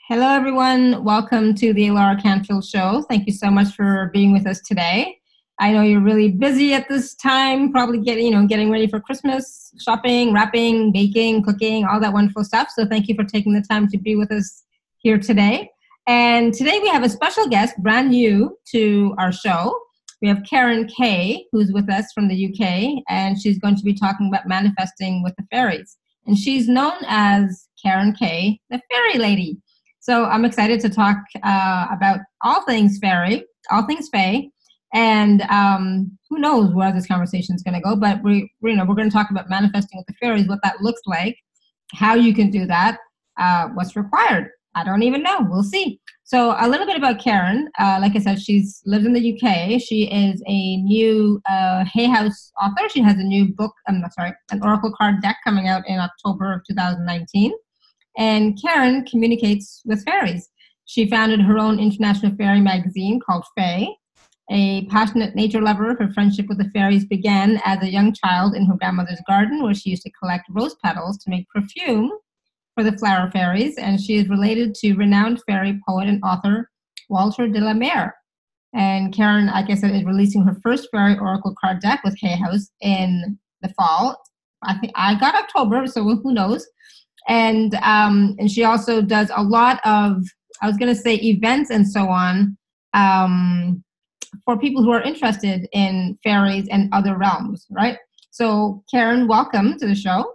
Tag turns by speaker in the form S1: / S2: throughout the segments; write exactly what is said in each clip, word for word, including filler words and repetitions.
S1: Hello, everyone. Welcome to the Laura Canfield Show. Thank you so much for being with us today. I know you're really busy at this time, probably getting, you know, getting ready for Christmas, shopping, wrapping, baking, cooking, all that wonderful stuff. So thank you for taking the time to be with us here today. And today we have a special guest, brand new to our show. We have Karen Kay, who's with us from the U K, and she's going to be talking about manifesting with the fairies. And she's known as Karen Kay, the Fairy Lady. So I'm excited to talk uh, about all things fairy, all things fae, and um, who knows where this conversation is going to go. But we, we, you know, we're going to talk about manifesting with the fairies, what that looks like, how you can do that, uh, what's required. I don't even know. We'll see. So a little bit about Karen. Uh, like I said, she's lives in the U K. She is a new uh, Hay House author. She has a new book. I'm not sorry, an oracle card deck coming out in October of two thousand nineteen. And Karen communicates with fairies. She founded her own international fairy magazine called Fae. A passionate nature lover, her friendship with the fairies began as a young child in her grandmother's garden, where she used to collect rose petals to make perfume for the flower fairies. And she is related to renowned fairy poet and author Walter de la Mare. And Karen, like I said, is releasing her first fairy oracle card deck with Hay House in the fall. I think I got October, so who knows? And um, and she also does a lot of, I was going to say events and so on, um, for people who are interested in fairies and other realms, right? So Karen, welcome to the show.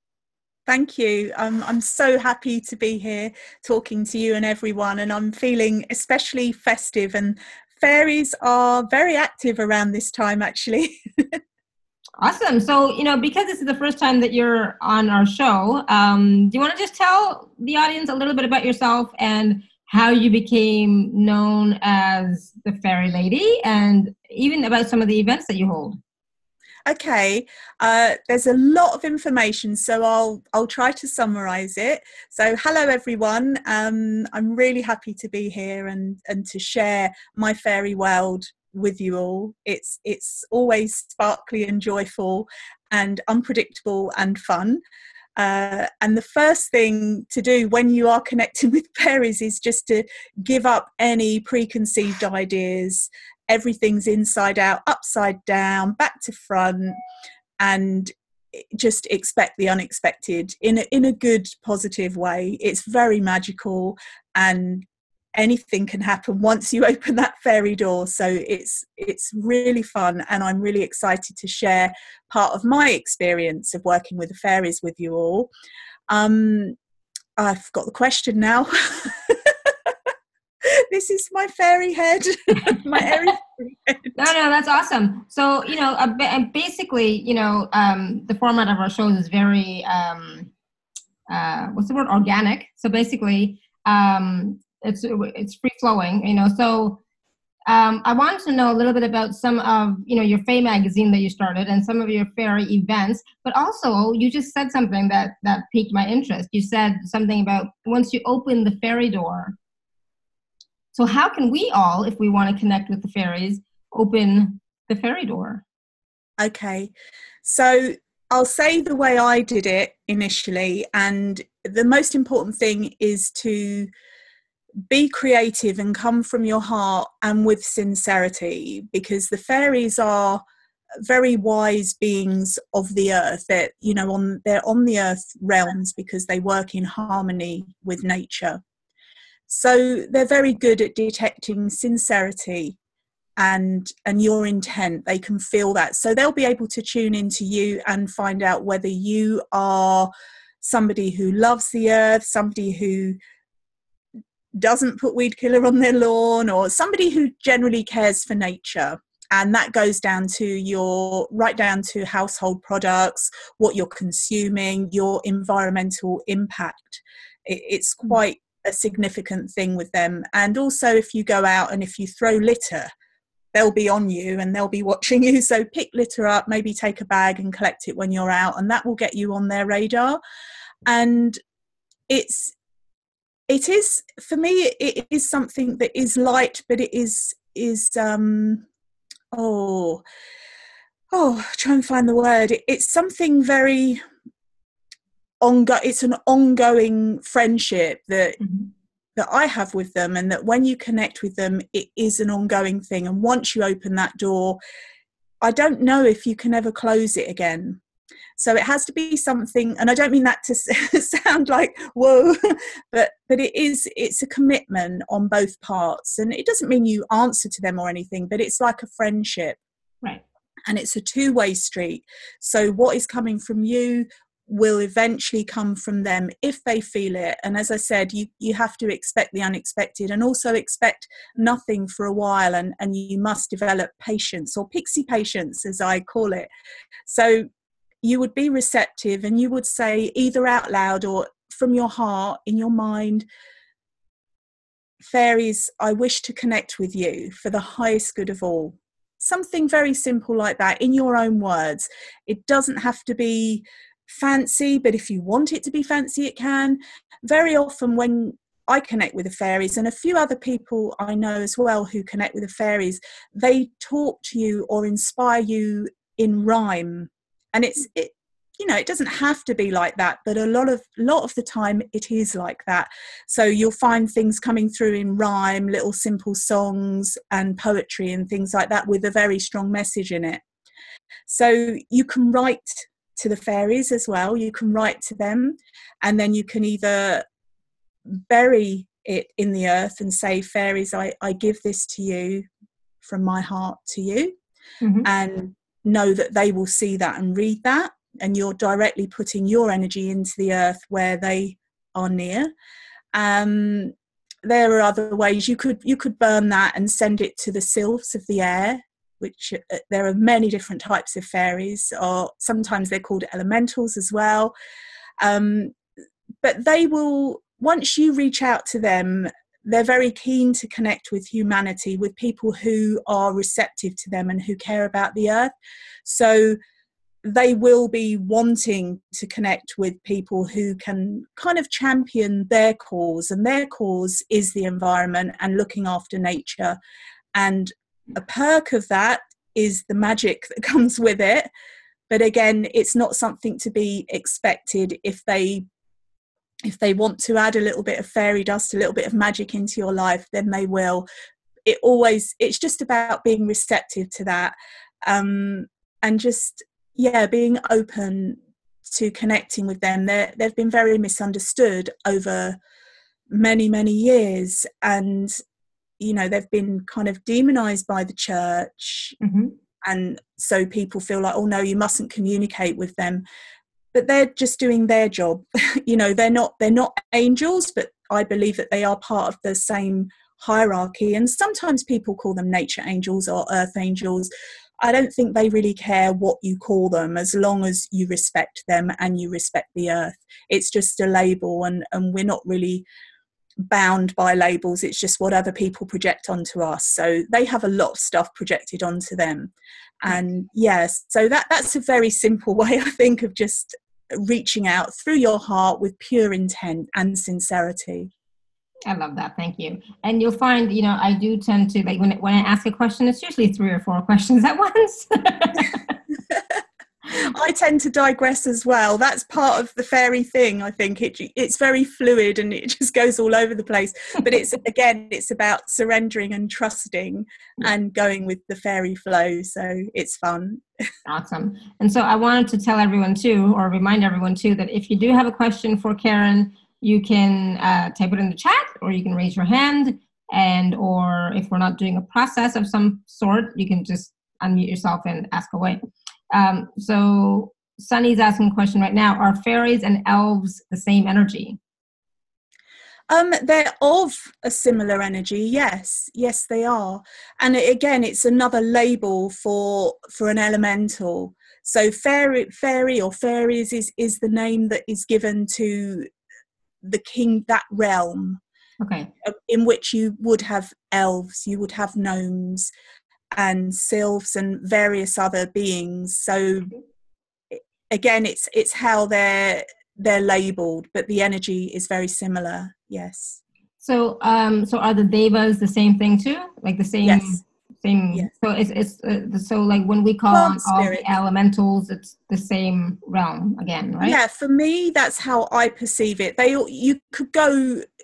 S2: Thank you. Um, I'm so happy to be here talking to you and everyone, and I'm feeling especially festive, and fairies are very active around this time, actually.
S1: Awesome. So, you know, because this is the first time that you're on our show, um, do you want to just tell the audience a little bit about yourself and how you became known as the Fairy Lady, and even about some of the events that you hold?
S2: Okay, uh, there's a lot of information, so I'll I'll try to summarize it. So hello everyone, um, I'm really happy to be here and, and to share my fairy world with you all. It's it's always sparkly and joyful and unpredictable and fun. Uh, and the first thing to do when you are connecting with fairies is just to give up any preconceived ideas. Everything's inside out, upside down, back to front, and just expect the unexpected in a, in a good, positive way. It's very magical, and anything can happen once you open that fairy door. So it's it's really fun, and I'm really excited to share part of my experience of working with the fairies with you all. Um, I've got the question now. This is my fairy head, my airy fairy head.
S1: No, no, that's awesome. So, you know, uh, and basically, you know, um, the format of our shows is very, um, uh, what's the word, organic. So basically, um, it's it's free flowing, you know. So um, I wanted to know a little bit about some of, you know, your Fae magazine that you started and some of your fairy events, but also you just said something that, that piqued my interest. You said something about once you open the fairy door. So how can we all, if we want to connect with the fairies, open the fairy door?
S2: Okay, so I'll say the way I did it initially, and the most important thing is to be creative and come from your heart and with sincerity, because the fairies are very wise beings of the earth. That, you know, on they're on the earth realms because they work in harmony with nature. So they're very good at detecting sincerity and and your intent. They can feel that, so they'll be able to tune into you and find out whether you are somebody who loves the earth, somebody who doesn't put weed killer on their lawn, or somebody who generally cares for nature. And that goes down to your right down to household products, what you're consuming, your environmental impact. It, it's quite a significant thing with them. And also, if you go out and if you throw litter, they'll be on you and they'll be watching you. So pick litter up, maybe take a bag and collect it when you're out, and that will get you on their radar. And it's it is, for me, it is something that is light, but it is is um oh oh try and find the word. It, it's something very ongo- it's an ongoing friendship that
S1: Mm-hmm.
S2: that I have with them, and that when you connect with them, it is an ongoing thing. And once you open that door, I don't know if you can ever close it again. So it has to be something, and I don't mean that to sound like whoa, but but it is, it's a commitment on both parts. And it doesn't mean you answer to them or anything, but it's like a friendship.
S1: Right.
S2: And it's a two-way street. So what is coming from you will eventually come from them if they feel it. And as I said, you you have to expect the unexpected, and also expect nothing for a while, and and you must develop patience, or pixie patience as I call it. So you would be receptive, and you would say either out loud or from your heart, in your mind, fairies, I wish to connect with you for the highest good of all. Something very simple like that, in your own words. It doesn't have to be fancy, but if you want it to be fancy, it can. Very often when I connect with the fairies, and a few other people I know as well who connect with the fairies, they talk to you or inspire you in rhyme. And it's, it, you know, it doesn't have to be like that, but a lot of lot of the time it is like that. So you'll find things coming through in rhyme, little simple songs and poetry and things like that, with a very strong message in it. So you can write to the fairies as well. You can write to them, and then you can either bury it in the earth and say, fairies, I, I give this to you from my heart to you, mm-hmm. and know that they will see that and read that, and you're directly putting your energy into the earth where they are near. Um, there are other ways. You could you could burn that and send it to the sylphs of the air, which uh, there are many different types of fairies, or sometimes they're called elementals as well. Um, but they will, once you reach out to them, they're very keen to connect with humanity, with people who are receptive to them and who care about the earth. So they will be wanting to connect with people who can kind of champion their cause, and their cause is the environment and looking after nature. And a perk of that is the magic that comes with it. But again, it's not something to be expected. If they if they want to add a little bit of fairy dust, a little bit of magic into your life, then they will. It always, it's just about being receptive to that, um, and just, yeah, being open to connecting with them. They're, they've been very misunderstood over many, many years. And you know, they've been kind of demonized by the church. Mm-hmm. And so people feel like, oh no, you mustn't communicate with them. But they're just doing their job. You know, they're not they're not angels, but I believe that they are part of the same hierarchy. And sometimes people call them nature angels or earth angels. I don't think they really care what you call them, as long as you respect them and you respect the earth. It's just a label, and, and we're not really bound by labels. It's just what other people project onto us. So they have a lot of stuff projected onto them. And yes, so that that's a very simple way, I think, of just reaching out through your heart with pure intent and sincerity.
S1: I love that. Thank you. And you'll find, you know, I do tend to, like, when when I ask a question, it's usually three or four questions at once.
S2: I tend to digress as well. That's part of the fairy thing, I think. It, it's very fluid and it just goes all over the place. But it's, again, it's about surrendering and trusting and going with the fairy flow. So it's fun.
S1: Awesome. And so I wanted to tell everyone too, or remind everyone too, that if you do have a question for Karen, you can uh, type it in the chat, or you can raise your hand. And, or if we're not doing a process of some sort, you can just unmute yourself and ask away. Um, so Sunny's asking a question right now. Are fairies and elves the same energy?
S2: Um, they're of a similar energy, yes. Yes, they are. And again, it's another label for for an elemental. So fairy, fairy or fairies is, is the name that is given to the king, that realm.
S1: Okay.
S2: In which you would have elves, you would have gnomes, and sylphs and various other beings. So again, it's it's how they're they're labeled, but the energy is very similar. Yes.
S1: So um so are the devas the same thing too? Like the same
S2: yes.
S1: same
S2: yes.
S1: So it's it's uh, so like when we call on all the elementals, it's the same realm again, right?
S2: Yeah, for me that's how I perceive it. They you could go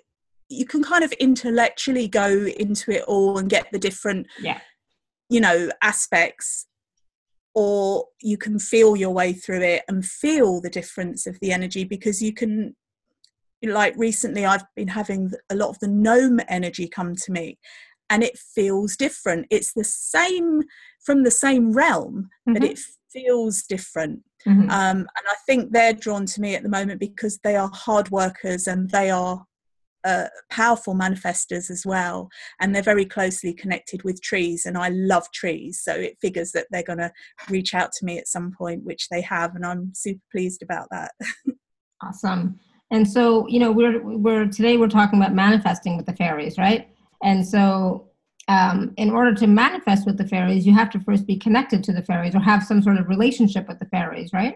S2: you can kind of intellectually go into it all and get the different,
S1: yeah.
S2: you know, aspects, or you can feel your way through it and feel the difference of the energy, because you can, like recently I've been having a lot of the gnome energy come to me, and it feels different. It's the same, from the same realm, mm-hmm. but it feels different. Mm-hmm. Um, and I think they're drawn to me at the moment because they are hard workers, and they are uh, powerful manifestors as well. And they're very closely connected with trees, and I love trees. So it figures that they're going to reach out to me at some point, which they have. And I'm super pleased about that.
S1: Awesome. And so, you know, we're, we're, today we're talking about manifesting with the fairies, right? And so um, in order to manifest with the fairies, you have to first be connected to the fairies or have some sort of relationship with the fairies, right?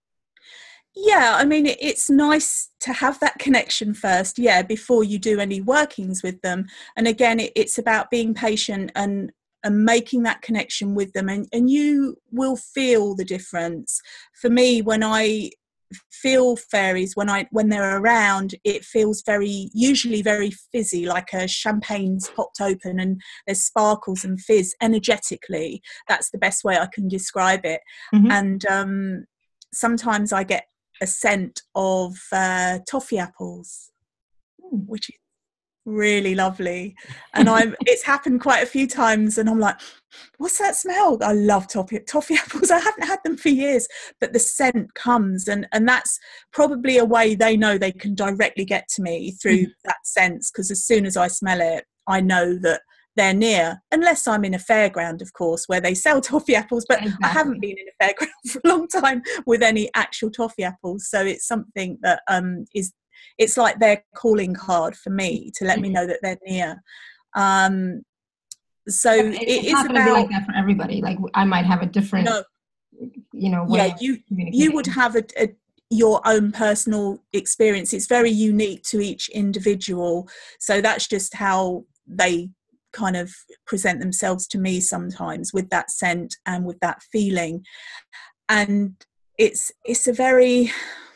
S2: Yeah, I mean, it's nice to have that connection first, yeah, before you do any workings with them. And again, it's about being patient and, and making that connection with them. And, and you will feel the difference. For me, when I feel fairies, when I when they're around, it feels very, usually very fizzy, like a champagne's popped open and there's sparkles and fizz energetically. That's the best way I can describe it. Mm-hmm. And um sometimes I get a scent of uh toffee apples, which is really lovely. And I'm it's happened quite a few times, and I'm like, what's that smell? I love toffee toffee apples. I haven't had them for years, but the scent comes, and and that's probably a way they know they can directly get to me, through mm. that sense, because as soon as I smell it, I know that they're near, unless I'm in a fairground, of course, where they sell toffee apples, but exactly. I haven't been in a fairground for a long time with any actual toffee apples. So it's something that um is it's like their calling card for me to let me know that they're near. Um, so
S1: it's
S2: it
S1: not
S2: is
S1: going to
S2: about,
S1: be like that for everybody. Like I might have a different,
S2: no,
S1: you know, way
S2: yeah, you you would have a, a your own personal experience. It's very unique to each individual. So that's just how they kind of present themselves to me sometimes, with that scent and with that feeling. And it's it's a very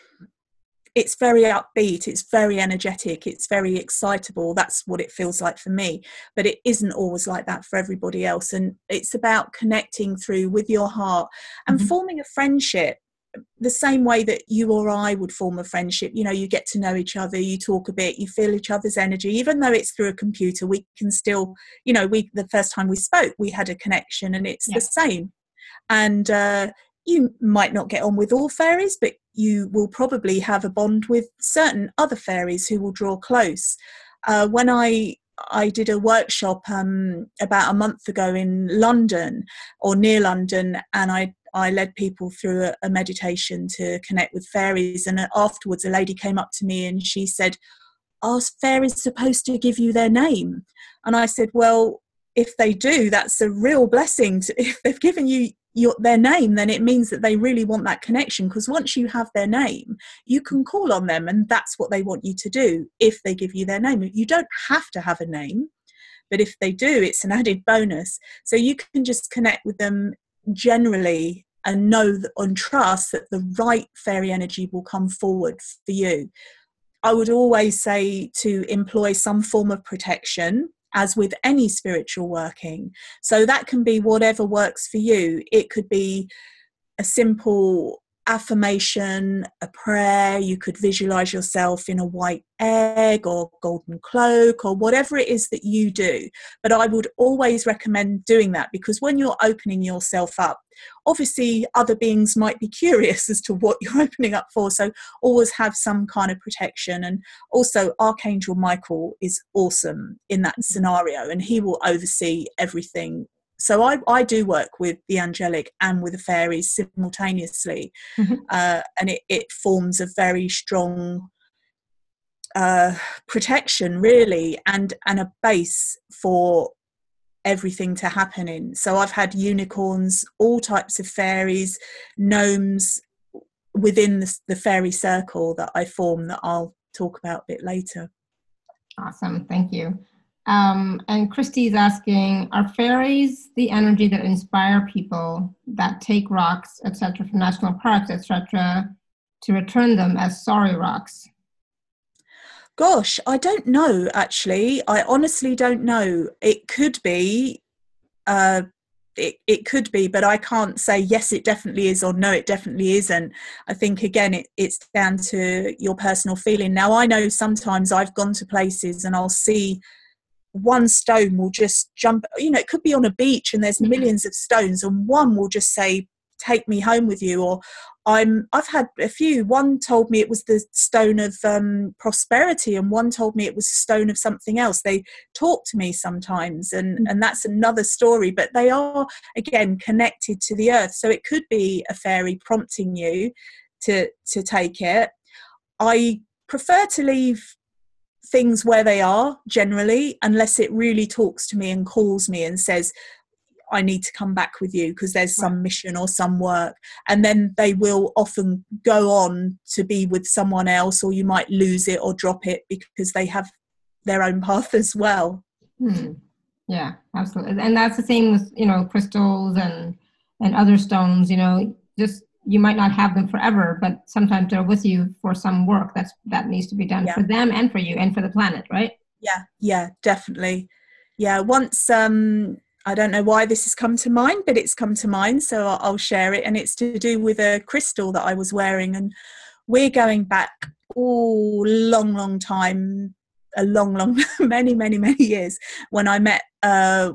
S2: it's very upbeat, it's very energetic, it's very excitable. That's what it feels like for me, but it isn't always like that for everybody else. And it's about connecting through with your heart and mm-hmm. forming a friendship the same way that you or I would form a friendship. You know, you get to know each other, you talk a bit, you feel each other's energy. Even though it's through a computer, we can still, you know, we the first time we spoke, we had a connection, and it's yeah. the same. And uh you might not get on with all fairies, but you will probably have a bond with certain other fairies who will draw close. Uh, when I I did a workshop um, about a month ago in London, or near London, and I I led people through a, a meditation to connect with fairies. And afterwards, a lady came up to me and she said, "Are fairies supposed to give you their name?" And I said, well, if they do, that's a real blessing. If they've given you your, their name, then it means that they really want that connection, because once you have their name, you can call on them, and that's what they want you to do if they give you their name. You don't have to have a name, but if they do, it's an added bonus. So you can just connect with them generally and know that, and trust that the right fairy energy will come forward for you. I would always say to employ some form of protection, as with any spiritual working. So that can be whatever works for you. It could be a simple affirmation, a prayer. You could visualize yourself in a white egg or golden cloak, or whatever it is that you do. But I would always recommend doing that, because when you're opening yourself up, obviously other beings might be curious as to what you're opening up for. So always have some kind of protection. And also Archangel Michael is awesome in that scenario, and he will oversee everything. So I, I do work with the angelic and with the fairies simultaneously. Mm-hmm. uh, and it, it forms a very strong uh, protection, really, and, and a base for everything to happen in. So I've had unicorns, all types of fairies, gnomes within the, the fairy circle that I form, that I'll talk about a bit later.
S1: Awesome, thank you. Um, and Christy's asking, are fairies the energy that inspire people that take rocks, et cetera, from national parks, et cetera, to return them as sorry rocks?
S2: Gosh, I don't know, actually. I honestly don't know. It could be, uh, it, it could be, but I can't say yes, it definitely is, or no, it definitely isn't. I think, again, it, it's down to your personal feeling. Now, I know sometimes I've gone to places and I'll see one stone will just jump, you know, it could be on a beach and there's millions of stones, and one will just say, take me home with you. Or I'm I've had a few. One told me it was the stone of um prosperity, and one told me it was a stone of something else. They talk to me sometimes, and and that's another story, but they are, again, connected to the earth. So it could be a fairy prompting you to to take it. I prefer to leave things where they are generally, unless it really talks to me and calls me and says, I need to come back with you because there's some mission or some work. And then they will often go on to be with someone else, or you might lose it or drop it because they have their own path as well.
S1: Hmm. Yeah, absolutely. And that's the same with, you know, crystals and and other stones. You know, just you might not have them forever, but sometimes they're with you for some work that's that needs to be done, yeah, for them and for you and for the planet, right?
S2: Yeah, yeah, definitely. Yeah, once um I don't know why this has come to mind, but it's come to mind, so I'll, I'll share it. And it's to do with a crystal that I was wearing, and we're going back oh long, long time, a long, long, many, many, many years, when I met uh,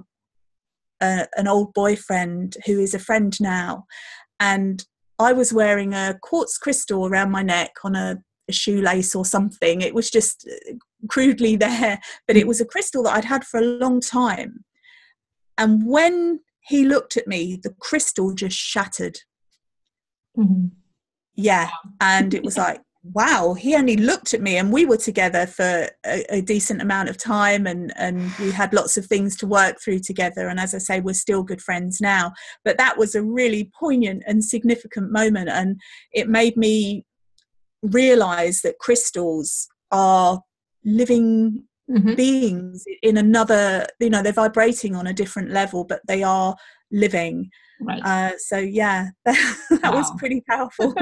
S2: a, an old boyfriend who is a friend now, and I was wearing a quartz crystal around my neck on a, a shoelace or something. It was just crudely there, but it was a crystal that I'd had for a long time. And when he looked at me, the crystal just shattered.
S1: Mm-hmm.
S2: Yeah. And it was like, wow, he only looked at me, and we were together for a, a decent amount of time, and, and we had lots of things to work through together. And as I say, we're still good friends now. But that was a really poignant and significant moment. And it made me realize that crystals are living mm-hmm. beings in another, you know, they're vibrating on a different level, but they are living.
S1: Right.
S2: Uh, so yeah, that, that wow. was pretty powerful.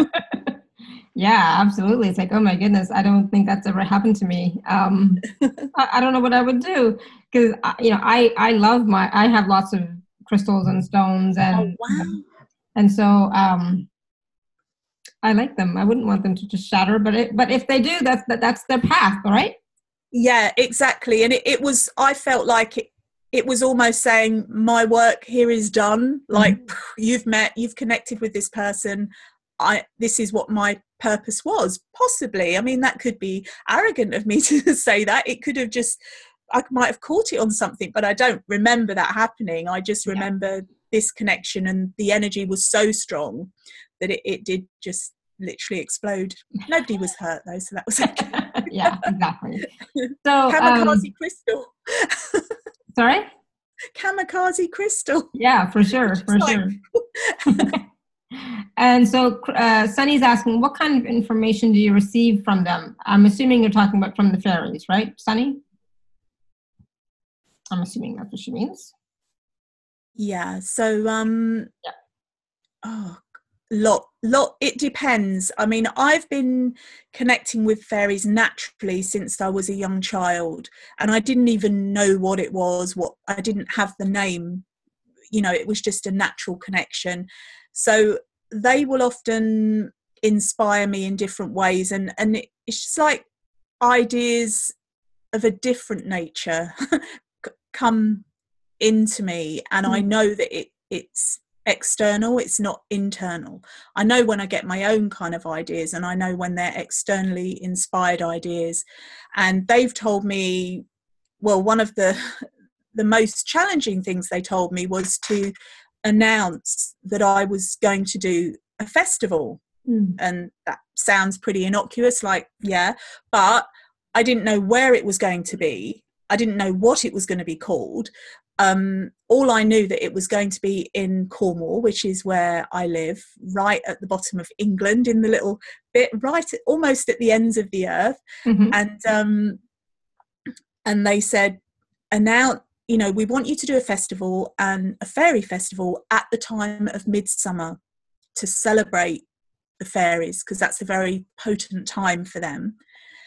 S1: Yeah, absolutely. It's like, oh my goodness, I don't think that's ever happened to me. Um, I, I don't know what I would do, because you know, I I love my I have lots of crystals and stones, and oh, wow. and so um, I like them. I wouldn't want them to just shatter, but it, but if they do, that's that, that's their path, right?
S2: Yeah, exactly. And it, it was, I felt like it, it was almost saying, my work here is done. Like, mm-hmm. you've met, you've connected with this person. I, this is what my purpose was, possibly. I mean, that could be arrogant of me to say that. It could have just, I might have caught it on something, but I don't remember that happening. I just remember yeah. this connection, and the energy was so strong that it, it did just literally explode. Nobody was hurt though, so that was okay.
S1: Yeah, exactly. So
S2: kamikaze
S1: um,
S2: crystal.
S1: Sorry?
S2: Kamikaze crystal.
S1: Yeah, for sure, for like... sure. And so uh, Sunny's asking, what kind of information do you receive from them? I'm assuming you're talking about from the fairies, right, Sunny? I'm assuming that's what she means.
S2: Yeah, so um
S1: yeah.
S2: oh lot lot it depends. I mean, I've been connecting with fairies naturally since I was a young child, and I didn't even know what it was, what I didn't have the name, you know, it was just a natural connection. So they will often inspire me in different ways, and and it's just like ideas of a different nature come into me, and mm. I know that it it's external, it's not internal. I know when I get my own kind of ideas, and I know when they're externally inspired ideas. And they've told me, well, one of the the most challenging things they told me was to announce that I was going to do a festival. Mm. And that sounds pretty innocuous, like, yeah, but I didn't know where it was going to be. I didn't know what it was going to be called. Um, all I knew that it was going to be in Cornwall, which is where I live, right at the bottom of England, in the little bit, right at, almost at the ends of the earth. Mm-hmm. And um, and they said, and now, you know, we want you to do a festival, and a fairy festival at the time of midsummer, to celebrate the fairies, because that's a very potent time for them.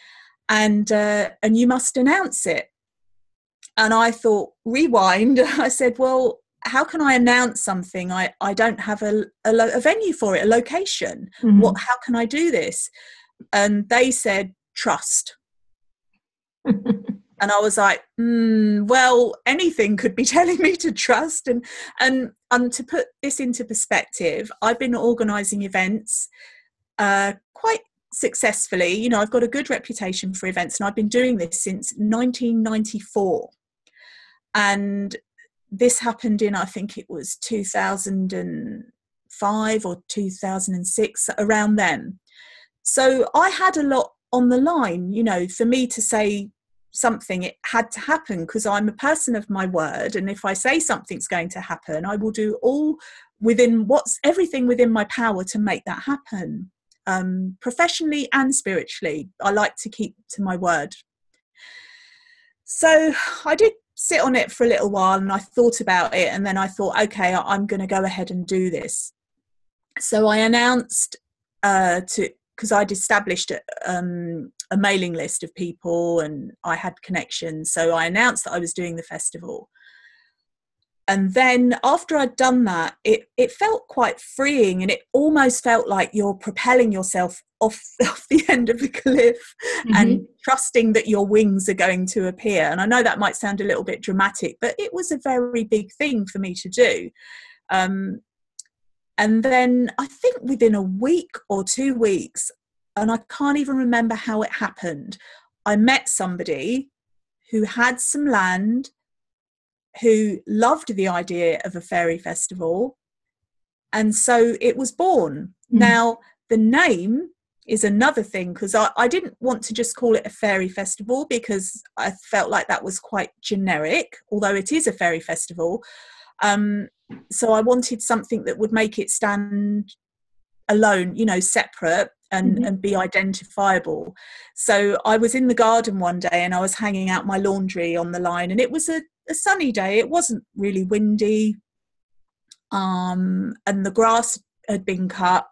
S2: and uh, and you must announce it. And I thought, rewind. I said, well, how can I announce something? I, I don't have a, a, a venue for it, a location. Mm-hmm. What? How can I do this? And they said, trust. And I was like, mm, well, anything could be telling me to trust. And, and, and to put this into perspective, I've been organising events uh, quite successfully. You know, I've got a good reputation for events, and I've been doing this since nineteen ninety-four. And this happened in, I think it was two thousand five or two thousand six, around then. So I had a lot on the line, you know, for me to say something, it had to happen, because I'm a person of my word. And if I say something's going to happen, I will do all within what's everything within my power to make that happen, um, professionally and spiritually. I like to keep to my word. So I did sit on it for a little while, and I thought about it, and then I thought, okay, I'm going to go ahead and do this. So I announced uh, to, because I'd established a, um, a mailing list of people and I had connections. So I announced that I was doing the festival. And then after I'd done that, it, it felt quite freeing, and it almost felt like you're propelling yourself off, off the end of the cliff, mm-hmm. and trusting that your wings are going to appear. And I know that might sound a little bit dramatic, but it was a very big thing for me to do. Um, and then I think within a week or two weeks, and I can't even remember how it happened, I met somebody who had some land, who loved the idea of a fairy festival, and so it was born. Mm. Now, the name is another thing, because I, I didn't want to just call it a fairy festival, because I felt like that was quite generic, although it is a fairy festival. Um, so I wanted something that would make it stand alone, you know, separate, and, mm-hmm. and be identifiable. So I was in the garden one day, and I was hanging out my laundry on the line, and it was a a sunny day. It wasn't really windy, um, and the grass had been cut,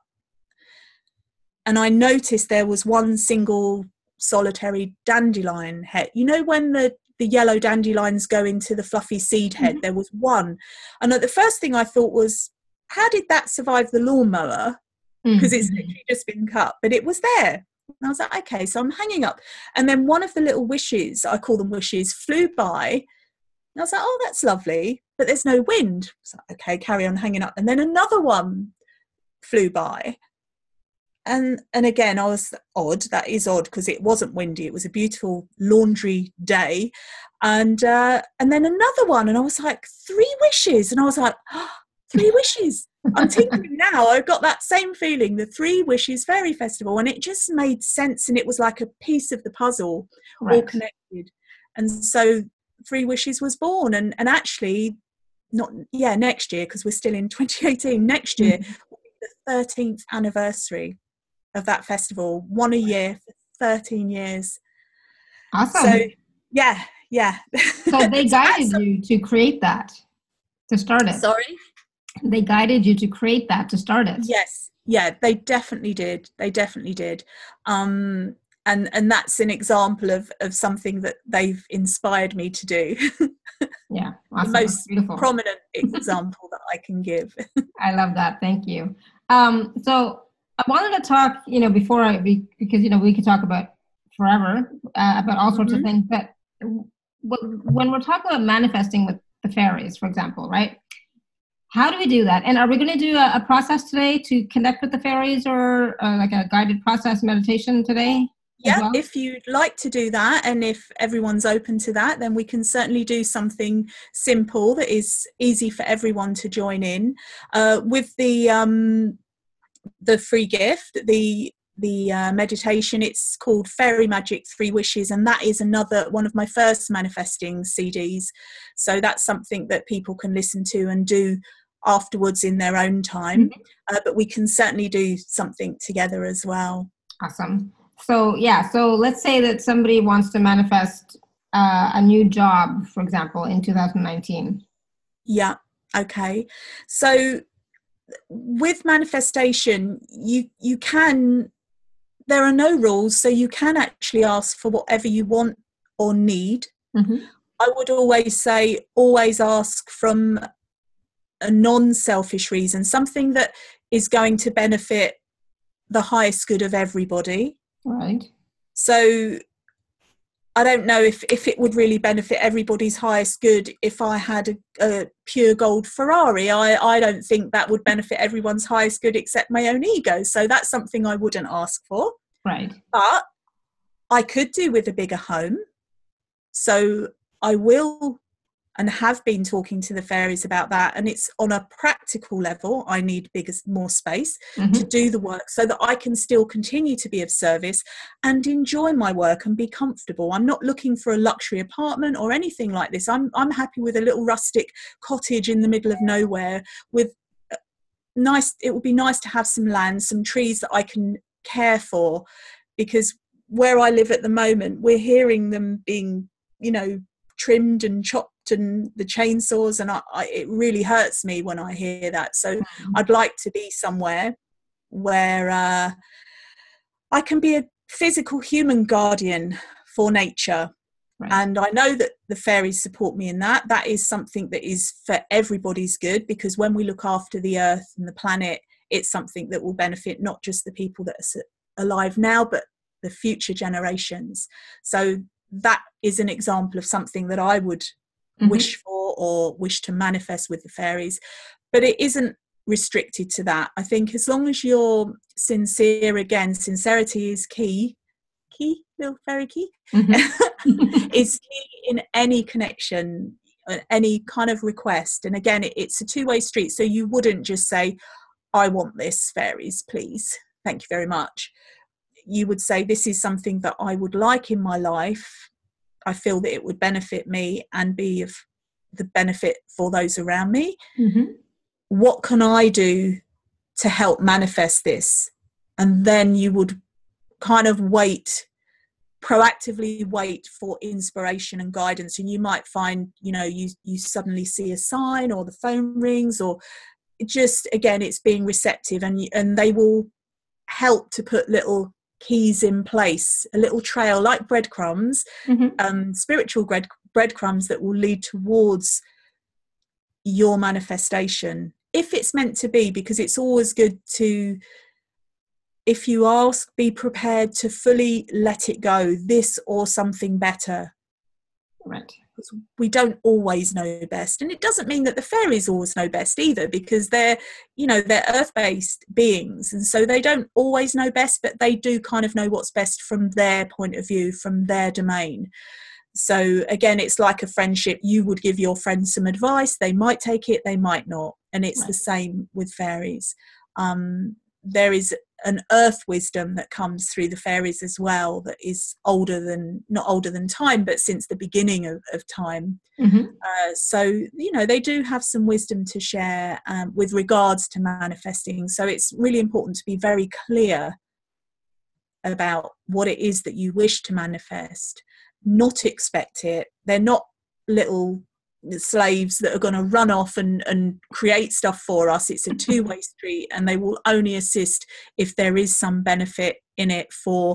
S2: and I noticed there was one single solitary dandelion head. You know, when the the yellow dandelions go into the fluffy seed head, mm-hmm. there was one. And the first thing I thought was, how did that survive the lawnmower? Because mm-hmm. it's literally just been cut, but it was there. And I was like, okay, so I'm hanging up. And then one of the little wishes, I call them wishes, flew by. And I was like, oh, that's lovely, but there's no wind. So, okay, carry on hanging up. And then another one flew by. And and again, I was odd. That is odd, because it wasn't windy. It was a beautiful laundry day. And uh, and then another one. And I was like, three wishes. And I was like, oh, three wishes. I'm thinking now, I got that same feeling, the Three Wishes Fairy Festival. And it just made sense. And it was like a piece of the puzzle, right, all connected. And so Three Wishes was born. And, and actually, not, yeah, next year, because we're still in twenty eighteen, next year mm-hmm. will be the thirteenth anniversary of that festival. One a year for thirteen years.
S1: Awesome.
S2: So, yeah, yeah.
S1: So they guided so you to create that, to start it.
S2: Sorry?
S1: They guided you to create that, to start it.
S2: Yes, yeah, they definitely did. They definitely did. Um, and and that's an example of, of something that they've inspired me to do.
S1: Yeah, awesome.
S2: The most prominent example that I can give.
S1: I love that. Thank you. Um, so I wanted to talk, you know, before I, because, you know, we could talk about forever, uh, about all sorts mm-hmm. of things, but when we're talking about manifesting with the fairies, for example, right? How do we do that? And are we going to do a, a process today to connect with the fairies, or uh, like a guided process meditation today?
S2: Yeah,
S1: well?
S2: If you'd like to do that, and if everyone's open to that, then we can certainly do something simple that is easy for everyone to join in. Uh, with the um, the free gift, the the uh, meditation, it's called Fairy Magic Three Wishes, and that is another one of my first manifesting C Ds. So that's something that people can listen to and do afterwards in their own time. Mm-hmm. Uh, but we can certainly do something together as well.
S1: Awesome. So yeah, so let's say that somebody wants to manifest uh, a new job, for example, in two thousand nineteen.
S2: Yeah. Okay. So with manifestation, you you can, there are no rules, so you can actually ask for whatever you want or need.
S1: Mm-hmm.
S2: I would always say, always ask from a non-selfish reason, something that is going to benefit the highest good of everybody.
S1: Right.
S2: So I don't know if, if it would really benefit everybody's highest good if I had a, a pure gold Ferrari. I, I don't think that would benefit everyone's highest good except my own ego. So that's something I wouldn't ask for.
S1: Right.
S2: But I could do with a bigger home. So I will and have been talking to the fairies about that. And it's on a practical level. I need bigger, more space
S1: mm-hmm.
S2: to do the work so that I can still continue to be of service and enjoy my work and be comfortable. I'm not looking for a luxury apartment or anything like this. I'm, I'm happy with a little rustic cottage in the middle of nowhere with nice, it would be nice to have some land, some trees that I can care for, because where I live at the moment, we're hearing them being, you know, trimmed and chopped and the chainsaws, and I, I, it really hurts me when I hear that. So mm-hmm. I'd like to be somewhere where uh, I can be a physical human guardian for nature. Right. And I know that the fairies support me in that. That is something that is for everybody's good, because when we look after the earth and the planet, it's something that will benefit not just the people that are alive now, but the future generations. So that is an example of something that I would mm-hmm. wish for or wish to manifest with the fairies. But it isn't restricted to that. I think as long as you're sincere, again, sincerity is key. Key, little fairy key, mm-hmm. is key in any connection, any kind of request. And again, it, it's a two-way street. So you wouldn't just say, I want this, fairies, please. Thank you very much. You would say, this is something that I would like in my life. I feel that it would benefit me and be of the benefit for those around me. Mm-hmm. What can I do to help manifest this? And then you would kind of wait, proactively wait for inspiration and guidance. And you might find, you know, you, you suddenly see a sign or the phone rings, or just, again, it's being receptive, and, and they will help to put little keys in place, a little trail like breadcrumbs, mm-hmm. um, spiritual bread, breadcrumbs that will lead towards your manifestation, if it's meant to be. Because it's always good to, if you ask, be prepared to fully let it go, this or something better.
S1: Right.
S2: Because we don't always know best, and it doesn't mean that the fairies always know best either, because they're, you know, they're earth-based beings, and so they don't always know best, but they do kind of know what's best from their point of view, from their domain. So again, it's like a friendship. You would give your friend some advice, they might take it, they might not, and it's right. the same with fairies. Um, there is an earth wisdom that comes through the fairies as well, that is older than, not older than time, but since the beginning of, of time. Mm-hmm. Uh, so, you know, they do have some wisdom to share um, with regards to manifesting. So it's really important to be very clear about what it is that you wish to manifest, not expect it. They're not little slaves that are going to run off and, and create stuff for us. It's a two-way street, and they will only assist if there is some benefit in it for,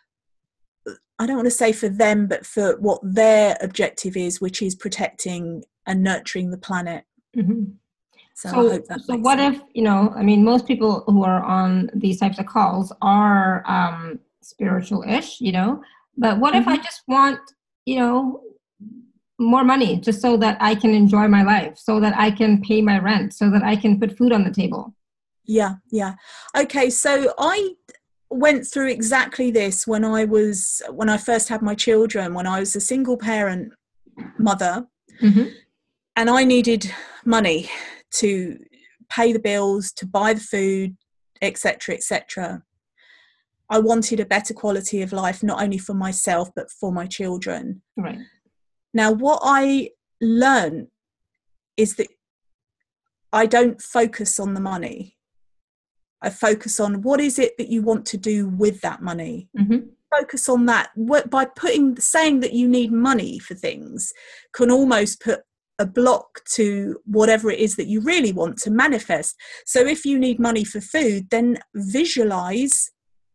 S2: I don't want to say for them, but for what their objective is, which is protecting and nurturing the planet.
S1: Mm-hmm.
S2: So,
S1: so,
S2: I hope that
S1: so
S2: makes
S1: what
S2: sense.
S1: If, you know, I mean, most people who are on these types of calls are um, spiritual-ish, you know, but what mm-hmm. if I just want, you know, more money just so that I can enjoy my life, so that I can pay my rent, so that I can put food on the table?
S2: Yeah, yeah. Okay, so I went through exactly this when I was, when I first had my children, when I was a single parent mother, mm-hmm. and I needed money to pay the bills, to buy the food, et cetera, et cetera. I wanted a better quality of life, not only for myself, but for my children.
S1: Right.
S2: Now, what I learned is that I don't focus on the money. I focus on what is it that you want to do with that money. Mm-hmm. Focus on that. By putting, saying that you need money for things can almost put a block to whatever it is that you really want to manifest. So if you need money for food, then visualize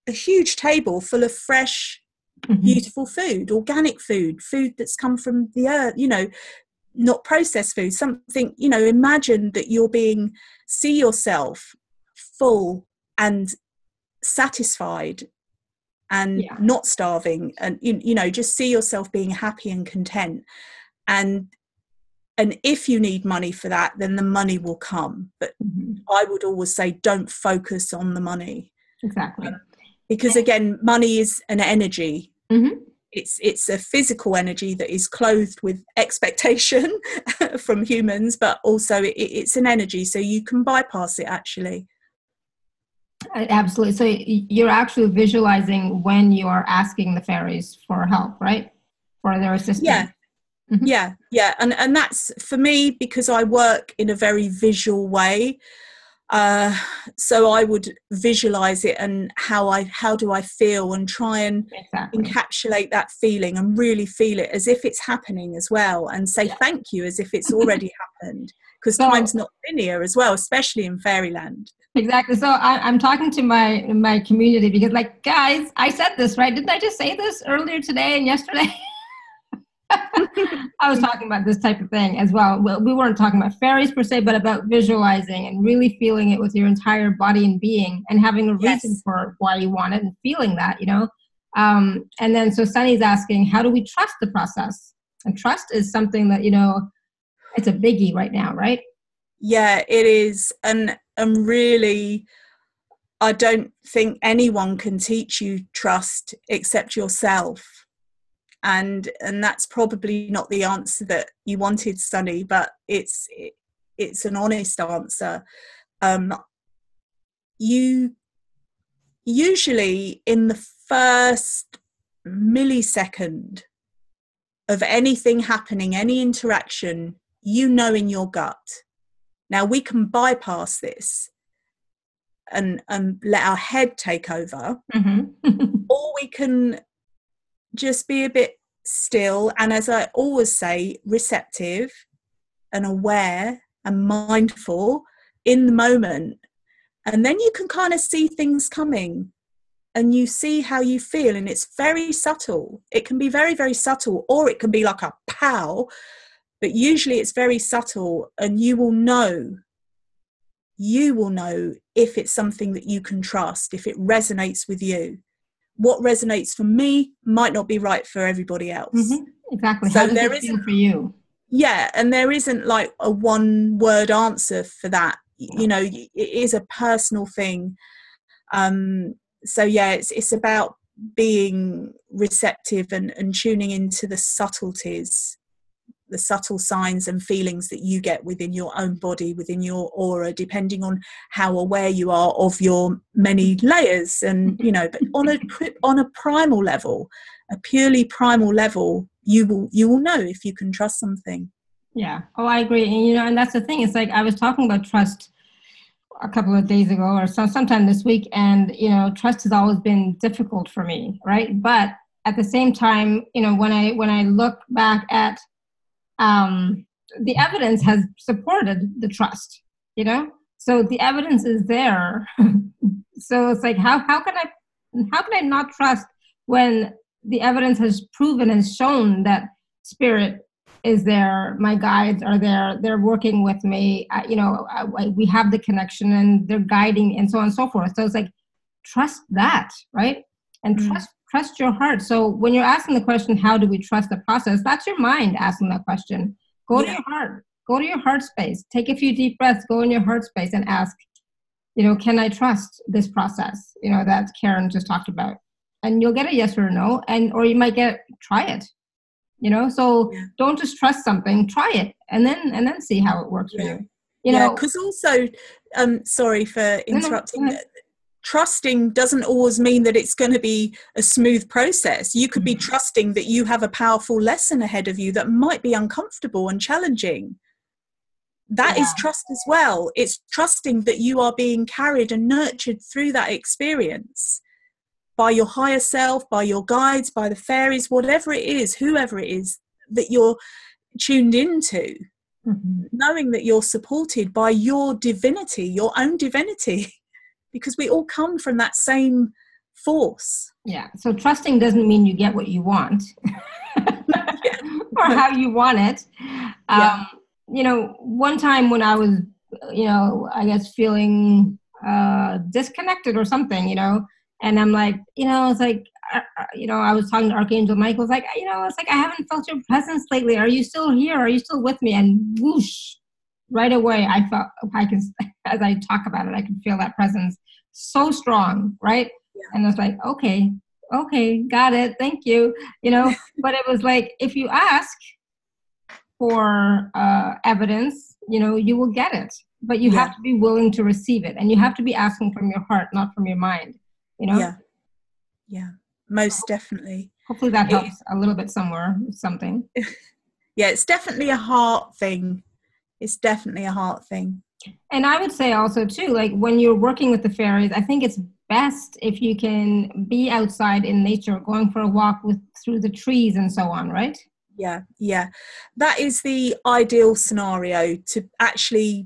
S2: a huge table full of fresh, mm-hmm. beautiful food, organic food, food that's come from the earth, you know, not processed food, something, you know, imagine that you're being, see yourself full and satisfied and yeah. not starving, and you, you know, just see yourself being happy and content. And and if you need money for that, then the money will come. But mm-hmm. I would always say, don't focus on the money.
S1: Exactly. Um,
S2: because again, money is an energy.
S1: Mm-hmm.
S2: It's it's a physical energy that is clothed with expectation from humans, but also it, it's an energy, so you can bypass it actually.
S1: Absolutely. So you're actually visualizing when you are asking the fairies for help, right? For their assistance.
S2: Yeah. Mm-hmm. Yeah. Yeah. And, and that's for me, because I work in a very visual way. Uh, so I would visualize it and how I, how do I feel, and try and
S1: exactly.
S2: encapsulate that feeling and really feel it as if it's happening as well, and say yeah. thank you as if it's already happened, because so, time's not linear as well, especially in fairyland.
S1: Exactly. So I, I'm talking to my my community because, like, guys, I said this, right? Didn't I just say this earlier today and yesterday? I was talking about this type of thing as well. well. We weren't talking about fairies per se, but about visualizing and really feeling it with your entire body and being, and having a reason yes. for why you want it and feeling that, you know. Um, and then so Sunny's asking, how do we trust the process? And trust is something that, you know, it's a biggie right now, right?
S2: Yeah, it is. And and really, I don't think anyone can teach you trust except yourself. And and that's probably not the answer that you wanted, Sunny, but it's it, it's an honest answer. Um, you usually, in the first millisecond of anything happening, any interaction, you know in your gut. Now we can bypass this and, and let our head take over,
S1: mm-hmm.
S2: or we can just be a bit still, and as I always say, receptive and aware and mindful in the moment. And then you can kind of see things coming, and you see how you feel, and it's very subtle. It can be very, very subtle, or it can be like a pow. But usually it's very subtle, and you will know, you will know if it's something that you can trust, if it resonates with you. What resonates for me might not be right for everybody else.
S1: Mm-hmm. Exactly.
S2: So
S1: how does
S2: there
S1: it feel
S2: isn't,
S1: for you?
S2: Yeah, and there isn't like a one word answer for that. You know, it is a personal thing. Um, so yeah, it's it's about being receptive and, and tuning into the subtleties, the subtle signs and feelings that you get within your own body, within your aura, depending on how aware you are of your many layers. And, you know, but on a, on a primal level, a purely primal level, you will, you will know if you can trust something.
S1: Yeah. Oh, I agree. And, you know, and that's the thing. It's like, I was talking about trust a couple of days ago or so, sometime this week. And, you know, trust has always been difficult for me. Right. But at the same time, you know, when I, when I look back at, Um, the evidence has supported the trust, you know, so the evidence is there. So it's like, how, how can I, how can I not trust when the evidence has proven and shown that spirit is there, my guides are there, they're working with me, I, you know, I, I, we have the connection and they're guiding and so on and so forth. So it's like, trust that, right? And mm. trust Trust your heart. So when you're asking the question, how do we trust the process? That's your mind asking that question. Go yeah. to your heart. Go to your heart space. Take a few deep breaths. Go in your heart space and ask, you know, can I trust this process? You know, that Karen just talked about. And you'll get a yes or a no. And or you might get, try it. You know, so yeah. don't just trust something. Try it, and then and then see how it works
S2: yeah.
S1: for you. You
S2: yeah,
S1: know,
S2: because also, um, sorry for interrupting. No, no, trusting doesn't always mean that it's going to be a smooth process. You could be mm-hmm. trusting that you have a powerful lesson ahead of you that might be uncomfortable and challenging. That yeah. is trust as well. It's trusting that you are being carried and nurtured through that experience by your higher self, by your guides, by the fairies, whatever it is, whoever it is that you're tuned into. Mm-hmm. Knowing that you're supported by your divinity, your own divinity. Because we all come from that same force.
S1: Yeah. So trusting doesn't mean you get what you want or how you want it. Um,
S2: Yeah.
S1: You know, one time when I was, you know, I guess feeling uh, disconnected or something, you know, and I'm like, you know, it's like, uh, you know, I was talking to Archangel Michael. It's like, you know, it's like, I haven't felt your presence lately. Are you still here? Are you still with me? And whoosh, right away, I felt, I can, as I talk about it, I can feel that presence so strong, right?
S2: Yeah.
S1: And it's like, okay, okay, got it. Thank you. You know, but it was like, if you ask for uh, evidence, you know, you will get it, but you
S2: Yeah.
S1: have to be willing to receive it, and you have to be asking from your heart, not from your mind, you know?
S2: Yeah. Yeah. Most definitely.
S1: Hopefully that
S2: It,
S1: helps a little bit somewhere, something.
S2: yeah, it's definitely a heart thing. It's definitely a heart thing.
S1: And I would say also too, like when you're working with the fairies, I think it's best if you can be outside in nature, going for a walk with through the trees and so on, right?
S2: Yeah, yeah. That is the ideal scenario, to actually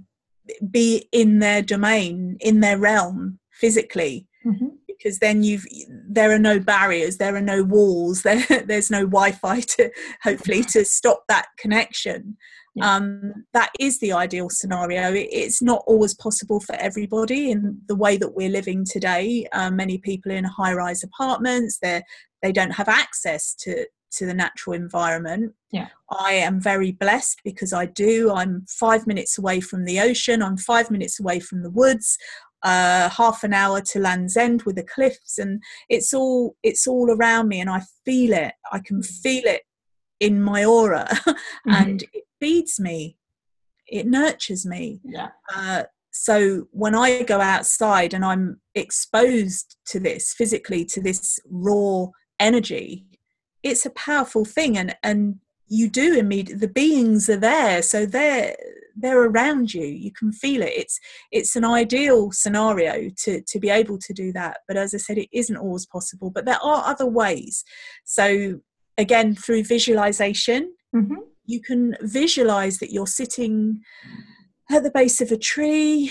S2: be in their domain, in their realm physically. Mm-hmm. Because then you've there are no barriers, there are no walls, there there's no Wi-Fi to hopefully to stop that connection. Yeah. Um, that is the ideal scenario. It, it's not always possible for everybody in the way that we're living today. Um, many people in high-rise apartments, they they don't have access to to the natural environment.
S1: Yeah.
S2: I am very blessed because I do. I'm five minutes away from the ocean. I'm five minutes away from the woods. Uh, half an hour to Land's End with the cliffs, and it's all it's all around me, and I feel it. I can feel it in my aura, and mm-hmm. it feeds me. It nurtures me.
S1: Yeah.
S2: Uh, so when I go outside and I'm exposed to this physically, to this raw energy, it's a powerful thing, and and you do immediately. The beings are there, so they're. they're around you. You can feel it. It's it's an ideal scenario to to be able to do that. But as I said, it isn't always possible. But there are other ways. So again, through visualization, mm-hmm. you can visualize that you're sitting at the base of a tree,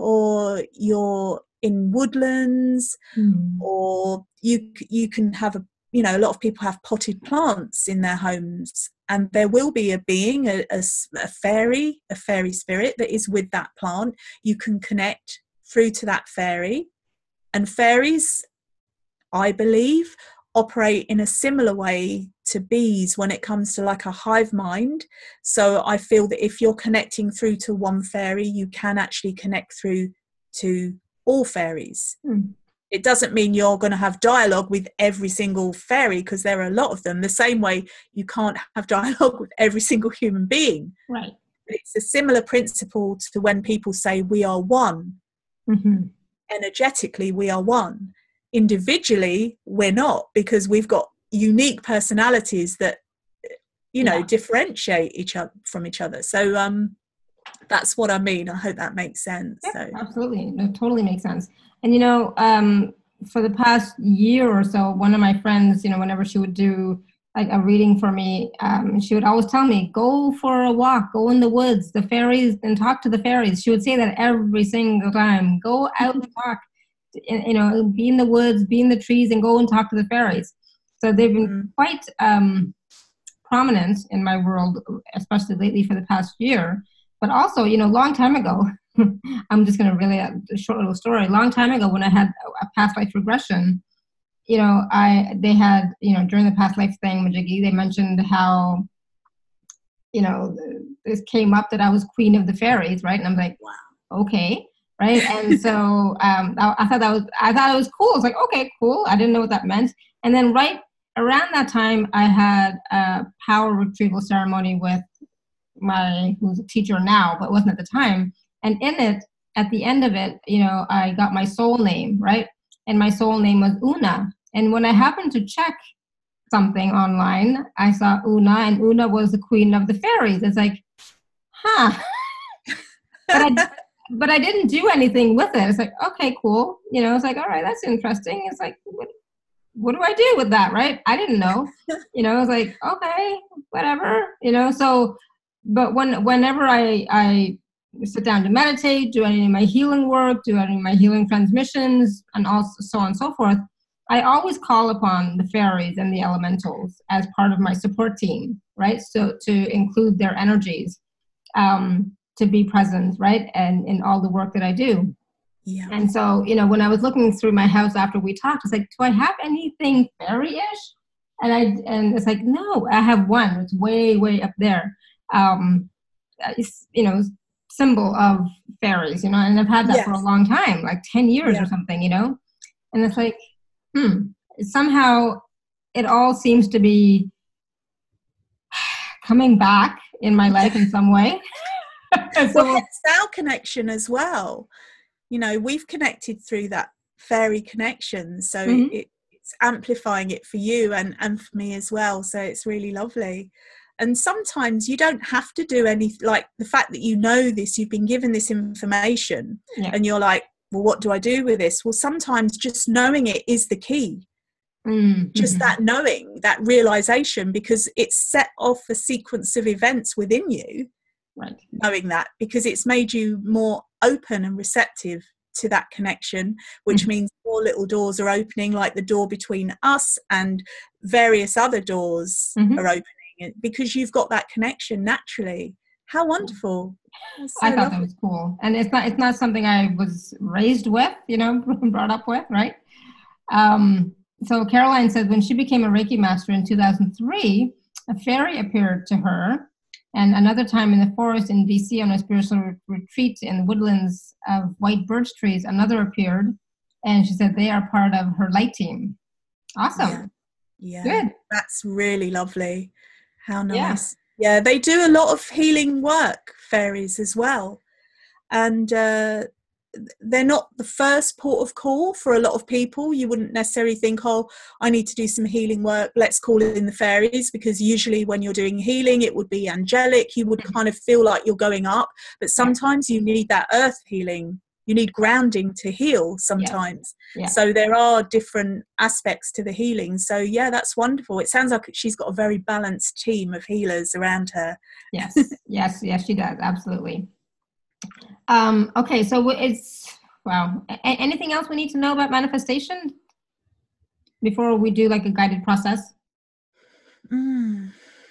S2: or you're in woodlands, mm. or you you can have a you know, a lot of people have potted plants in their homes, and there will be a being, a, a, a fairy, a fairy spirit that is with that plant. You can connect through to that fairy. And fairies, I believe, operate in a similar way to bees when it comes to like a hive mind. So I feel that if you're connecting through to one fairy, you can actually connect through to all fairies. Mm. It doesn't mean you're going to have dialogue with every single fairy, because there are a lot of them. The same way you can't have dialogue with every single human being.
S1: Right.
S2: It's a similar principle to when people say we are one.
S1: Mm-hmm.
S2: Energetically, we are one. Individually, we're not, because we've got unique personalities that, you know, yeah. differentiate each other from each other. So um, that's what I mean. I hope that makes sense.
S1: Yeah,
S2: so.
S1: Absolutely. No, totally makes sense. And, you know, um, for the past year or so, one of my friends, you know, whenever she would do like a reading for me, um, she would always tell me, go for a walk, go in the woods, the fairies, and talk to the fairies. She would say that every single time. Go out and talk, you know, be in the woods, be in the trees, and go and talk to the fairies. So they've been mm-hmm. quite um, prominent in my world, especially lately for the past year. But also, you know, a long time ago, I'm just going to really a short little story. A long time ago, when I had a past life regression, you know, I they had, you know, during the past life thing, Majiggy, they mentioned how, you know, this came up that I was queen of the fairies, right? And I'm like, wow, okay, right? And so um, I, I thought that was, I thought it was cool. I was like, okay, cool. I didn't know what that meant. And then right around that time, I had a power retrieval ceremony with my, who's a teacher now, but wasn't at the time. And in it, at the end of it, you know, I got my soul name, right? And my soul name was Una. And when I happened to check something online, I saw Una, and Una was the queen of the fairies. It's like, huh. but, I, but I didn't do anything with it. It's like, okay, cool. You know, it's like, all right, that's interesting. It's like, what, what do I do with that, right? I didn't know. You know, I was like, okay, whatever. You know, so, but when whenever I, I sit down to meditate, do any of my healing work, do any of my healing transmissions, and also so on and so forth, I always call upon the fairies and the elementals as part of my support team, right? So to include their energies, um, to be present, right? And in all the work that I do.
S2: Yeah.
S1: And so, you know, when I was looking through my house after we talked, I was like, do I have anything fairy-ish? And I and it's like, no, I have one. It's way, way up there. Um, it's, you know, symbol of fairies, you know, and I've had that
S2: Yes.
S1: for a long time, like ten years
S2: Yeah.
S1: or something, you know. And it's like, hmm, somehow it all seems to be coming back in my life in some way.
S2: So, well,
S1: we'll,
S2: it's our connection as well. You know, we've connected through that fairy connection, so mm-hmm. it, it's amplifying it for you and and for me as well, so it's really lovely. And sometimes you don't have to do anything, like the fact that you know this, you've been given this information, yeah. and you're like, well, what do I do with this? Well, sometimes just knowing it is the key. Mm-hmm. Just that knowing, that realization, because it's set off a sequence of events within you. Right. Knowing that, because it's made you more open and receptive to that connection, which mm-hmm. means more little doors are opening, like the door between us and various other doors mm-hmm. are opening, because you've got that connection naturally. How wonderful. So
S1: I thought
S2: lovely.
S1: That was cool. And it's not it's not something I was raised with, you know, brought up with, right? Um, so Caroline says when she became a Reiki master in two thousand three, a fairy appeared to her. And another time in the forest in D C on a spiritual re- retreat in the woodlands of white birch trees, another appeared. And she said they are part of her light team. Awesome.
S2: Yeah. yeah.
S1: Good.
S2: That's really lovely. How nice. Yeah. yeah, they do a lot of healing work, fairies, as well. And uh, they're not the first port of call for a lot of people. You wouldn't necessarily think, oh, I need to do some healing work, let's call in the fairies, because usually when you're doing healing, it would be angelic. You would kind of feel like you're going up, but sometimes you need that earth healing. You need grounding to heal sometimes. Yeah. Yeah. So there are different aspects to the healing. So yeah, that's wonderful. It sounds like she's got a very balanced team of healers around her.
S1: Yes, yes, yes, she does. Absolutely. Um, okay, so it's, wow. A- anything else we need to know about manifestation before we do like a guided process?
S2: Mm.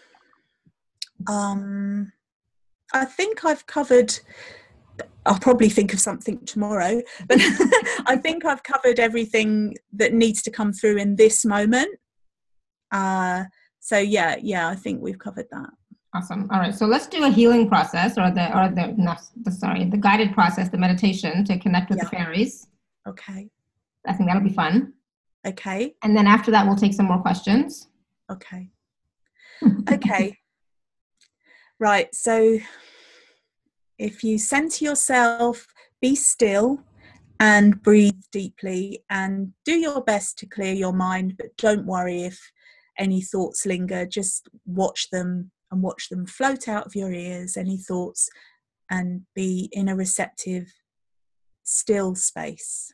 S2: Um, I think I've covered, I'll probably think of something tomorrow, but I think I've covered everything that needs to come through in this moment. Uh, so yeah, yeah, I think we've covered that.
S1: Awesome. All right. So let's do a healing process, or the or the not the sorry the guided process, the meditation to connect with yeah. the fairies.
S2: Okay.
S1: I think that'll be fun.
S2: Okay.
S1: And then after that, we'll take some more questions.
S2: Okay. Okay. Right. So if you center yourself, be still and breathe deeply, and do your best to clear your mind, but don't worry if any thoughts linger. Just watch them. And watch them float out of your ears, any thoughts, and be in a receptive, still space.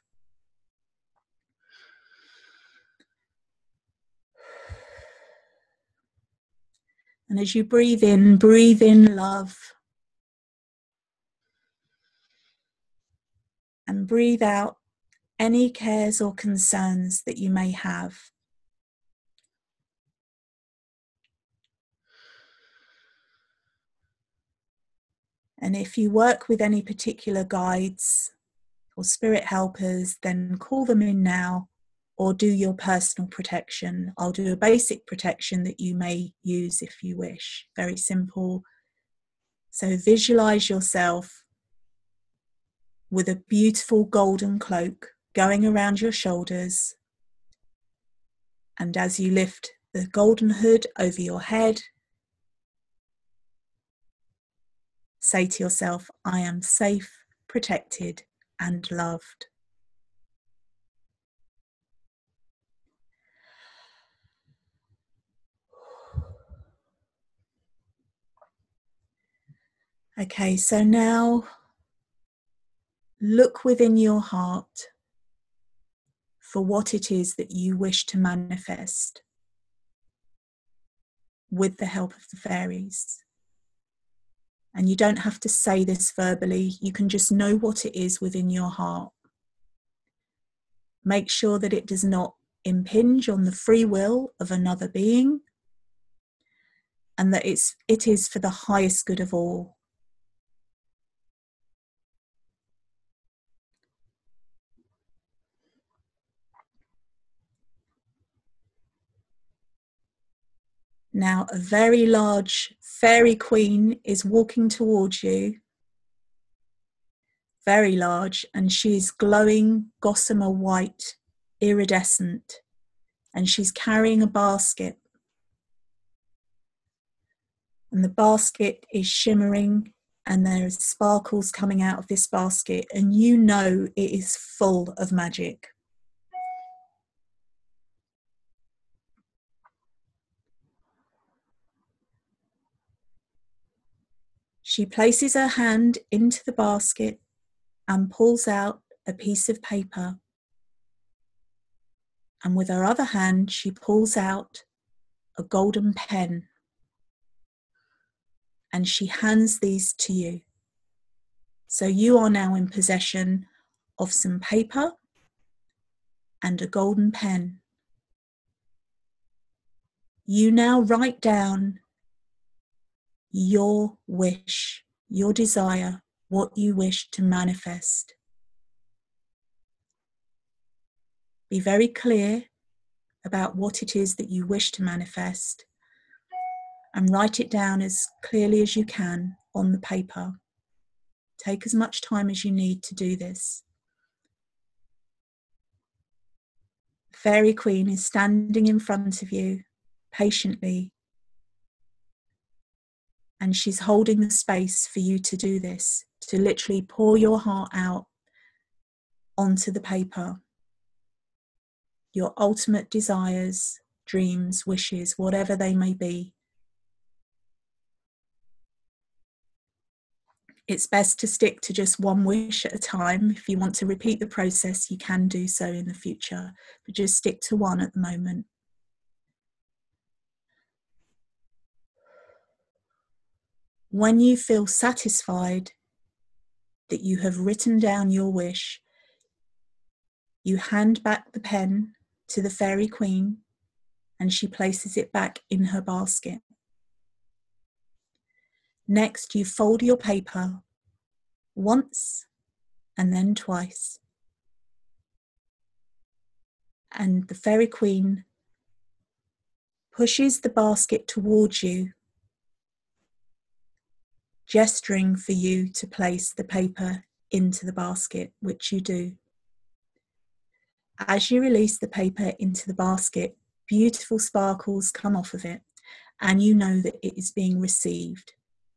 S2: And as you breathe in, breathe in love. And breathe out any cares or concerns that you may have. And if you work with any particular guides or spirit helpers, then call them in now, or do your personal protection. I'll do a basic protection that you may use if you wish. Very simple. So visualize yourself with a beautiful golden cloak going around your shoulders. And as you lift the golden hood over your head, say to yourself, I am safe, protected, and loved. Okay, so now look within your heart for what it is that you wish to manifest with the help of the fairies. And you don't have to say this verbally, you can just know what it is within your heart. Make sure that it does not impinge on the free will of another being, and that it's, it is for the highest good of all. Now, a very large fairy queen is walking towards you, very large, and she's glowing gossamer white, iridescent, and she's carrying a basket. And the basket is shimmering, and there's sparkles coming out of this basket, and you know it is full of magic. She places her hand into the basket and pulls out a piece of paper. And with her other hand, she pulls out a golden pen. And she hands these to you. So you are now in possession of some paper and a golden pen. You now write down your wish, your desire, what you wish to manifest. Be very clear about what it is that you wish to manifest, and write it down as clearly as you can on the paper. Take as much time as you need to do this. The Fairy Queen is standing in front of you patiently, and she's holding the space for you to do this, to literally pour your heart out onto the paper. Your ultimate desires, dreams, wishes, whatever they may be. It's best to stick to just one wish at a time. If you want to repeat the process, you can do so in the future, but just stick to one at the moment. When you feel satisfied that you have written down your wish, you hand back the pen to the Fairy Queen, and she places it back in her basket. Next, you fold your paper once and then twice. And the Fairy Queen pushes the basket towards you, gesturing for you to place the paper into the basket, which you do. As you release the paper into the basket, beautiful sparkles come off of it, and you know that it is being received.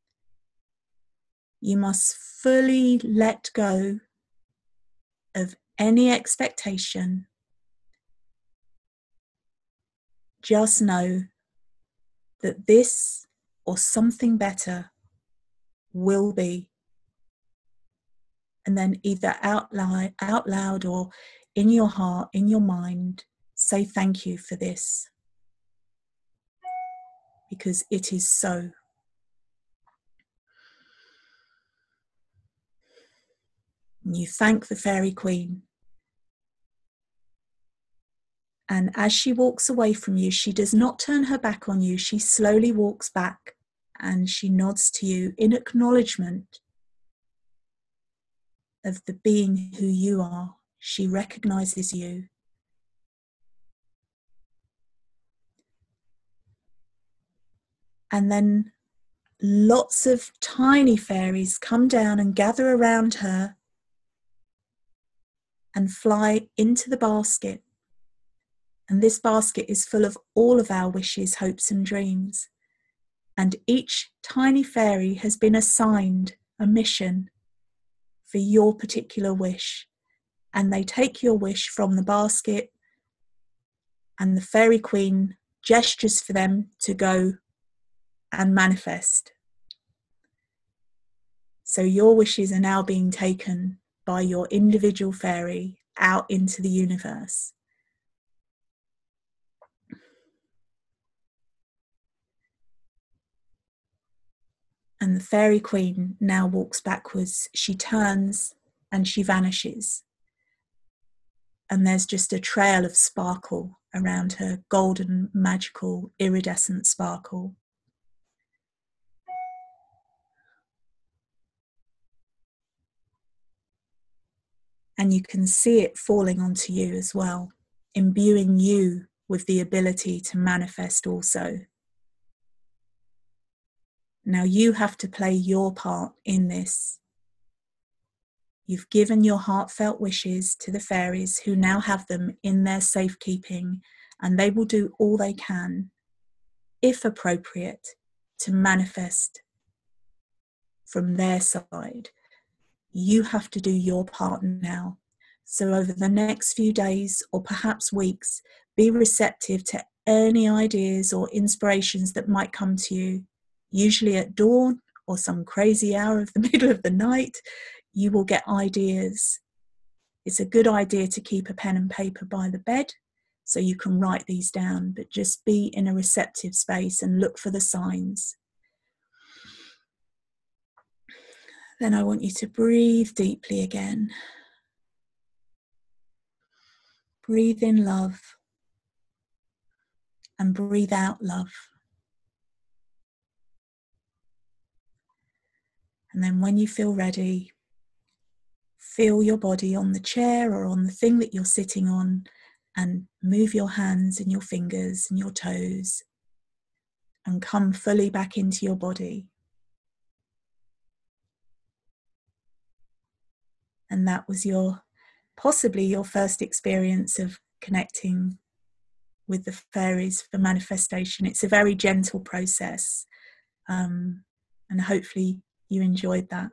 S2: You must fully let go of any expectation. Just know that this or something better will be. And then either out loud, out loud or in your heart, in your mind, say thank you for this. Because it is so. And you thank the Fairy Queen. And as she walks away from you, she does not turn her back on you. She slowly walks back and she nods to you in acknowledgement of the being who you are. She recognizes you. And then lots of tiny fairies come down and gather around her and fly into the basket. And this basket is full of all of our wishes, hopes and dreams. And each tiny fairy has been assigned a mission for your particular wish. And they take your wish from the basket, and the Fairy Queen gestures for them to go and manifest. So your wishes are now being taken by your individual fairy out into the universe. And the Fairy Queen now walks backwards. She turns and she vanishes. and there's just a trail of sparkle around her, golden, magical, iridescent sparkle. And you can see it falling onto you as well, imbuing you with the ability to manifest also. Now you have to play your part in this. You've given your heartfelt wishes to the fairies, who now have them in their safekeeping, and they will do all they can, if appropriate, to manifest from their side. You have to do your part now. So over the next few days, or perhaps weeks, be receptive to any ideas or inspirations that might come to you. Usually at dawn or some crazy hour of the middle of the night, you will get ideas. It's a good idea to keep a pen and paper by the bed so you can write these down, but just be in a receptive space and look for the signs. Then I want you to breathe deeply again. Breathe in love and breathe out love. And then when you feel ready, feel your body on the chair or on the thing that you're sitting on, and move your hands and your fingers and your toes and come fully back into your body. And that was your, possibly your first experience of connecting with the fairies for manifestation. It's a very gentle process, um, and hopefully you enjoyed that.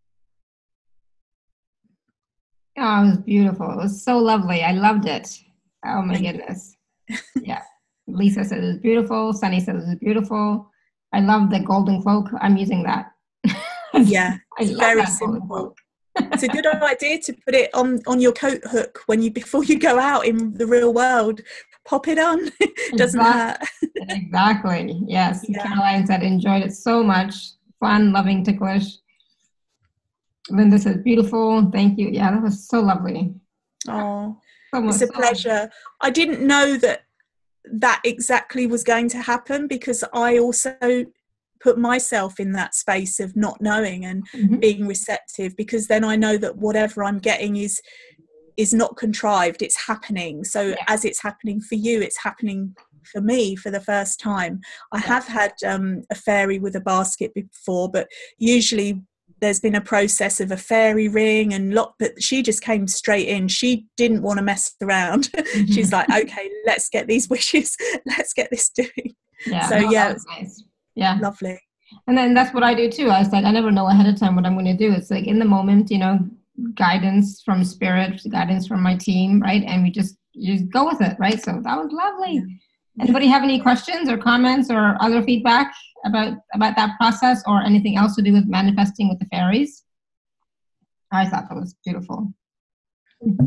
S1: Oh, it was beautiful. It was so lovely. I loved it. Oh my
S2: Thank
S1: goodness. Yeah. Lisa said it was beautiful. Sunny said it was beautiful. I love the golden cloak. I'm using that.
S2: Yeah,
S1: I
S2: it's
S1: love
S2: very
S1: that golden
S2: simple.
S1: cloak.
S2: It's a good idea to put it on, on your coat hook when you before you go out in the real world. Pop it on. It doesn't
S1: Exactly.
S2: hurt.
S1: Exactly. Yes.
S2: Yeah.
S1: Caroline said enjoyed it so much. Fun, loving, ticklish. Linda said beautiful. Thank you. Yeah, that was so lovely.
S2: Oh,
S1: So much,
S2: it's a
S1: so
S2: pleasure. I didn't know that that exactly was going to happen, because I also put myself in that space of not knowing and
S1: mm-hmm.
S2: being receptive, because then I know that whatever I'm getting is is not contrived, it's happening. So
S1: yeah.
S2: as it's happening for you, it's happening for me for the first time. I
S1: yeah.
S2: have had um, a fairy with a basket before, but usually there's been a process of a fairy ring and lot, but she just came straight in. She didn't want to mess around.
S1: Mm-hmm.
S2: She's like, okay, let's get these wishes, let's get this doing.
S1: Yeah.
S2: So
S1: no,
S2: yeah,
S1: that was nice. Yeah.
S2: Lovely.
S1: And then that's what I do too. I was like, I never know ahead of time what I'm going to do. It's like in the moment, you know, guidance from spirit, guidance from my team, right? And we just you just go with it, right? So that was lovely. Yeah. Anybody have any questions or comments or other feedback about about that process or anything else to do with manifesting with the fairies? I thought that was beautiful. Mm-hmm.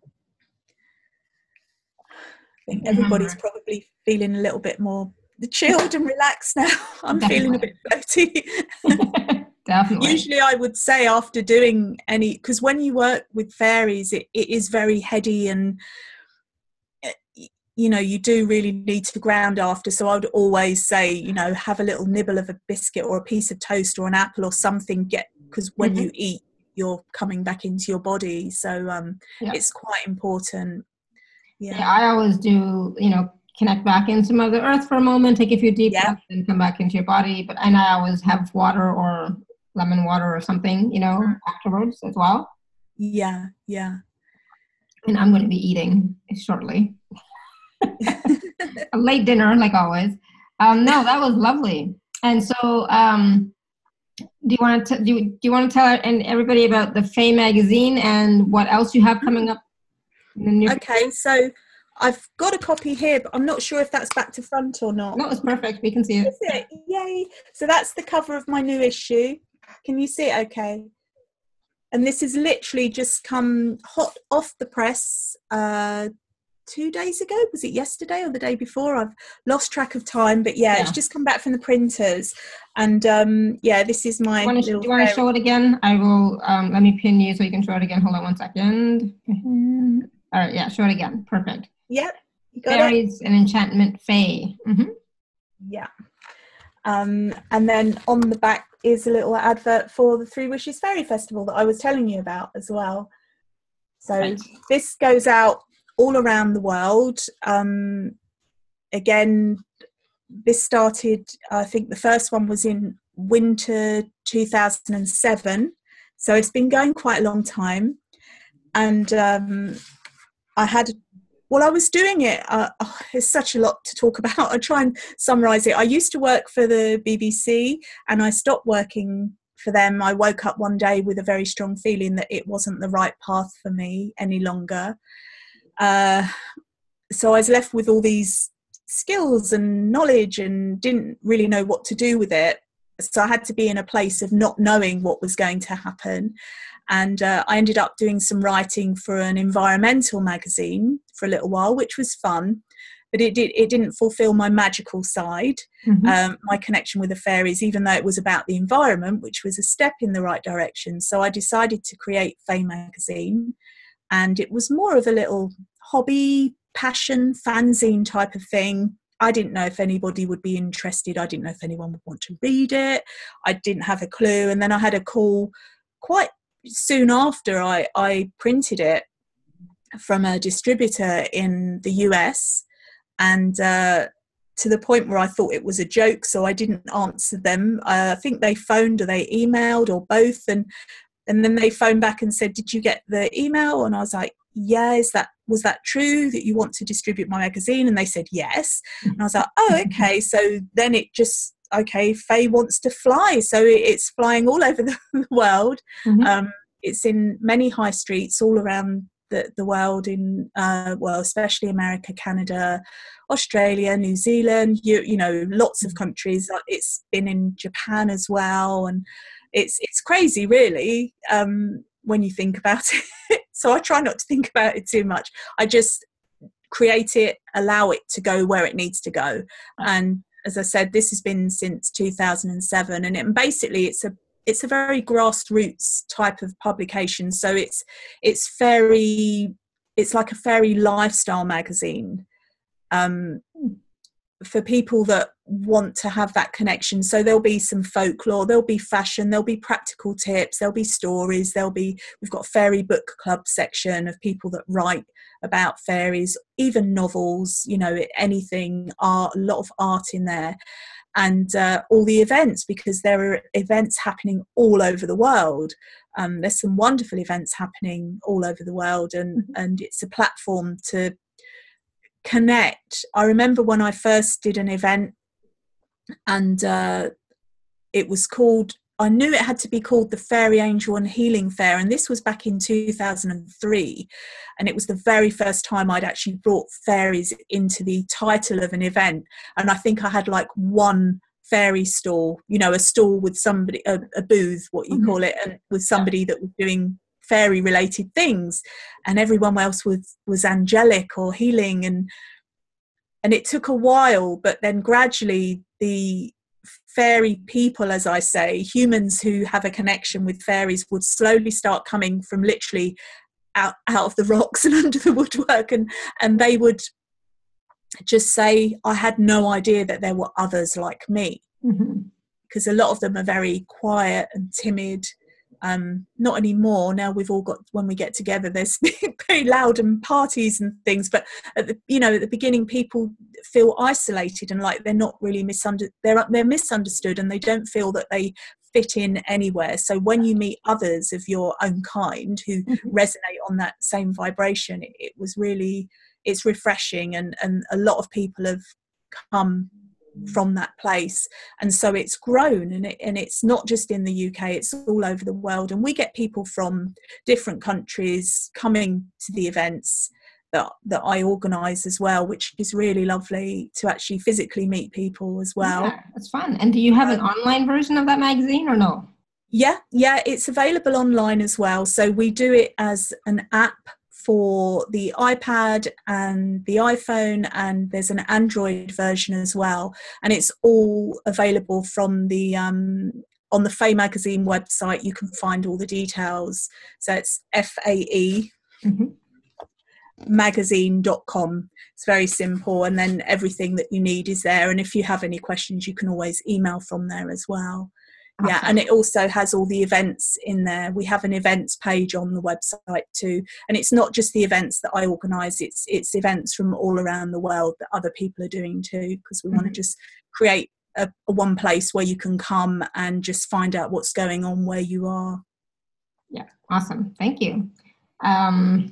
S2: I think everybody's mm-hmm. probably feeling a little bit more chilled and relaxed now. I'm Definitely. feeling a bit floaty.
S1: Definitely.
S2: Usually I would say after doing any, because when you work with fairies, it, it is very heady and, you know, you do really need to ground after. So I would always say, you know, have a little nibble of a biscuit or a piece of toast or an apple or something, get because when mm-hmm. you eat, you're coming back into your body. So um, yeah. it's quite important. Yeah.
S1: yeah, I always do, you know, connect back into Mother Earth for a moment, take a few deep yeah. breaths and come back into your body. But and I always have water or lemon water or something, you know, afterwards as well.
S2: Yeah, yeah.
S1: And I'm going to be eating shortly. A late dinner, like always. Um, no, that was lovely. And so, um, do you want to do? You, do you want to tell and everybody about the Fae magazine and what else you have coming up? In the near
S2: okay, future? So I've got a copy here, but I'm not sure if that's back to front or not.
S1: No, it's perfect. We can see it.
S2: Is it? Yay! So that's the cover of my new issue. Can you see it? Okay. And this is literally just come hot off the press. Uh, two days ago, was it yesterday or the day before? I've lost track of time, but yeah, yeah. it's just come back from the printers. And um, yeah, this is my
S1: do you
S2: little
S1: do you want to show it again? I will, um, let me pin you so you can show it again. Hold on one second. All right, yeah, show it again. Perfect.
S2: Yep, you got
S1: Fairies
S2: it.
S1: and Enchantment Fae. Mm-hmm.
S2: Yeah. Um, and then on the back is a little advert for the Three Wishes Fairy Festival that I was telling you about as well. So
S1: Right.
S2: this goes out all around the world. Um, again, this started, I think the first one was in winter two thousand seven. So it's been going quite a long time. And um, I had, well, I was doing it. Uh, oh, there's such a lot to talk about. I try and summarise it. I used to work for the B B C and I stopped working for them. I woke up one day with a very strong feeling that it wasn't the right path for me any longer. Uh, so I was left with all these skills and knowledge and didn't really know what to do with it. So I had to be in a place of not knowing what was going to happen. And uh, I ended up doing some writing for an environmental magazine for a little while, which was fun, but it, did, it didn't fulfill my magical side, mm-hmm. um, my connection with the fairies, even though it was about the environment, which was a step in the right direction. So I decided to create Fae Magazine, and it was more of a little hobby, passion, fanzine type of thing. I didn't know if anybody would be interested. I didn't know if anyone would want to read it. I didn't have a clue. And then I had a call quite soon after I, I printed it from a distributor in the U S, and uh, to the point where I thought it was a joke, so I didn't answer them. Uh, I think they phoned or they emailed or both, and and then they phoned back and said, did you get the email? And I was like, yeah, is that, was that true that you want to distribute my magazine? And they said yes. And I was like, oh, okay. So then it just, okay, Fae wants to fly. So it's flying all over the world. Mm-hmm. Um, it's in many high streets all around the, the world, in, uh, well, especially America, Canada, Australia, New Zealand, you, you know, lots of countries. It's been in Japan as well. And it's it's crazy, really, um, when you think about it. So I try not to think about it too much. I just create it, allow it to go where it needs to go. And as I said, this has been since two thousand seven, and it, basically it's a it's a very grassroots type of publication. So it's it's very it's like a fairy lifestyle magazine um, for people that want to have that connection. So there'll be some folklore, there'll be fashion, there'll be practical tips, there'll be stories, there'll be, we've got a fairy book club section of people that write about fairies, even novels, you know, anything, art, a lot of art in there. And uh, all the events, because there are events happening all over the world. Um, there's some wonderful events happening all over the world, and, and it's a platform to connect. I remember when I first did an event, and uh, it was called, I knew it had to be called the Fairy Angel and Healing Fair, and this was back in two thousand three, and it was the very first time I'd actually brought fairies into the title of an event. And I think I had like one fairy stall, you know, a stall with somebody, a, a booth, what you mm-hmm. call it, and with somebody that was doing fairy related things, and everyone else was was angelic or healing. And and it took a while, but then gradually the fairy people, as I say, humans who have a connection with fairies, would slowly start coming from literally out, out of the rocks and under the woodwork, and and they would just say, I had no idea that there were others like me. Mm-hmm. Because a lot of them are very quiet and timid. Um, not anymore. Now we've all got, when we get together, there's very loud and parties and things. But at the, you know, at the beginning, people feel isolated and like they're not really misunderstood. They're they're misunderstood, and they don't feel that they fit in anywhere. So when you meet others of your own kind who mm-hmm. resonate on that same vibration, it, it was really, it's refreshing, and and a lot of people have come from that place, and so it's grown, and it, and it's not just in the U K, it's all over the world, and we get people from different countries coming to the events that that I organise as well, which is really lovely to actually physically meet people as well.
S1: Yeah, that's fun. And do you have an online version of that magazine or no?
S2: Yeah, yeah, it's available online as well. So we do it as an app for the iPad and the iPhone, and there's an Android version as well, and it's all available from the um, on the Fae Magazine website. You can find all the details. So it's F A E mm-hmm. magazine dot com. It's very simple, and then everything that you need is there, and if you have any questions you can always email from there as well.
S1: Awesome.
S2: Yeah, and it also has all the events in there. We have an events page on the website too, and it's not just the events that I organise, it's it's events from all around the world that other people are doing too, because we mm-hmm. want to just create a, a one place where you can come and just find out what's going on where you are.
S1: Yeah, awesome. Thank you. Um,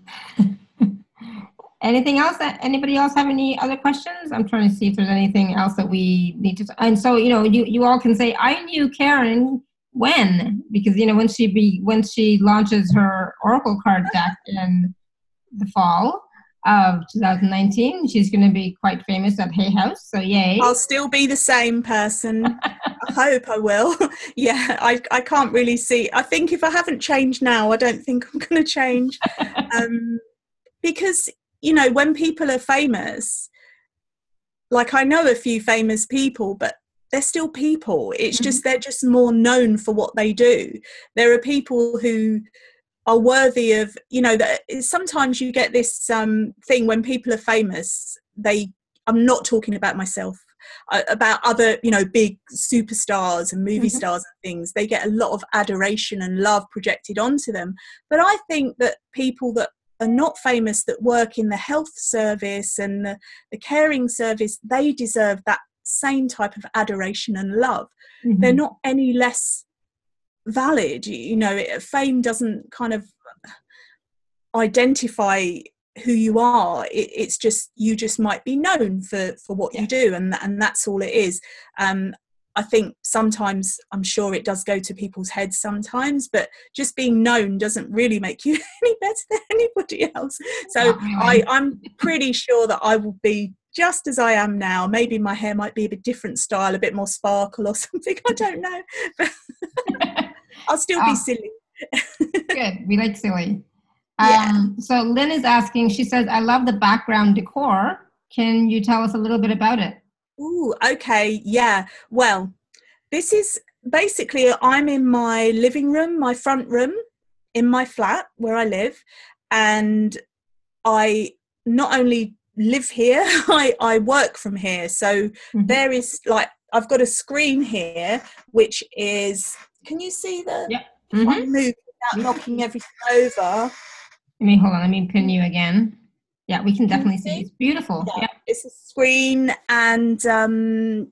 S1: anything else? That anybody else have any other questions? I'm trying to see if there's anything else that we need to. And so, you know, you, you all can say, I knew Karen when, because, you know, when she be when she launches her Oracle card deck in the fall of two thousand nineteen, she's going to be quite famous at Hay House. So yay!
S2: I'll still be the same person. I hope I will. Yeah, I I can't really see. I think if I haven't changed now, I don't think I'm going to change, um, because. You know, when people are famous, like I know a few famous people, but they're still people. It's mm-hmm. just, they're just more known for what they do. There are people who are worthy of, you know, that sometimes you get this um, thing when people are famous, they, I'm not talking about myself, uh, about other, you know, big superstars and movie mm-hmm. stars and things. They get a lot of adoration and love projected onto them. But I think that people that are not famous, that work in the health service and the, the caring service, they deserve that same type of adoration and love. Mm-hmm. They're not any less valid. You know, it, fame doesn't kind of identify who you are. It, it's just, you just might be known for, for what yeah. you do, and, and that's all it is. Um, I think sometimes, I'm sure it does go to people's heads sometimes, but just being known doesn't really make you any better than anybody else. So I, I'm pretty sure that I will be just as I am now. Maybe my hair might be a bit different style, a bit more sparkle or something. I don't know. But I'll still oh, be silly.
S1: Good. We like silly. Yeah. Um, so Lynn is asking, she says, I love the background decor. Can you tell us a little bit about it?
S2: Ooh, okay, yeah. Well, this is basically, I'm in my living room, my front room, in my flat where I live, and I not only live here, I, I work from here. So mm-hmm. there is, like, I've got a screen here, which is, can you see the,
S1: yeah.
S2: if
S1: mm-hmm.
S2: I move without knocking everything over?
S1: Let me, hold on, let me pin you again. Yeah, we can definitely see. It's beautiful.
S2: Yeah,
S1: yeah.
S2: It's a screen, and um,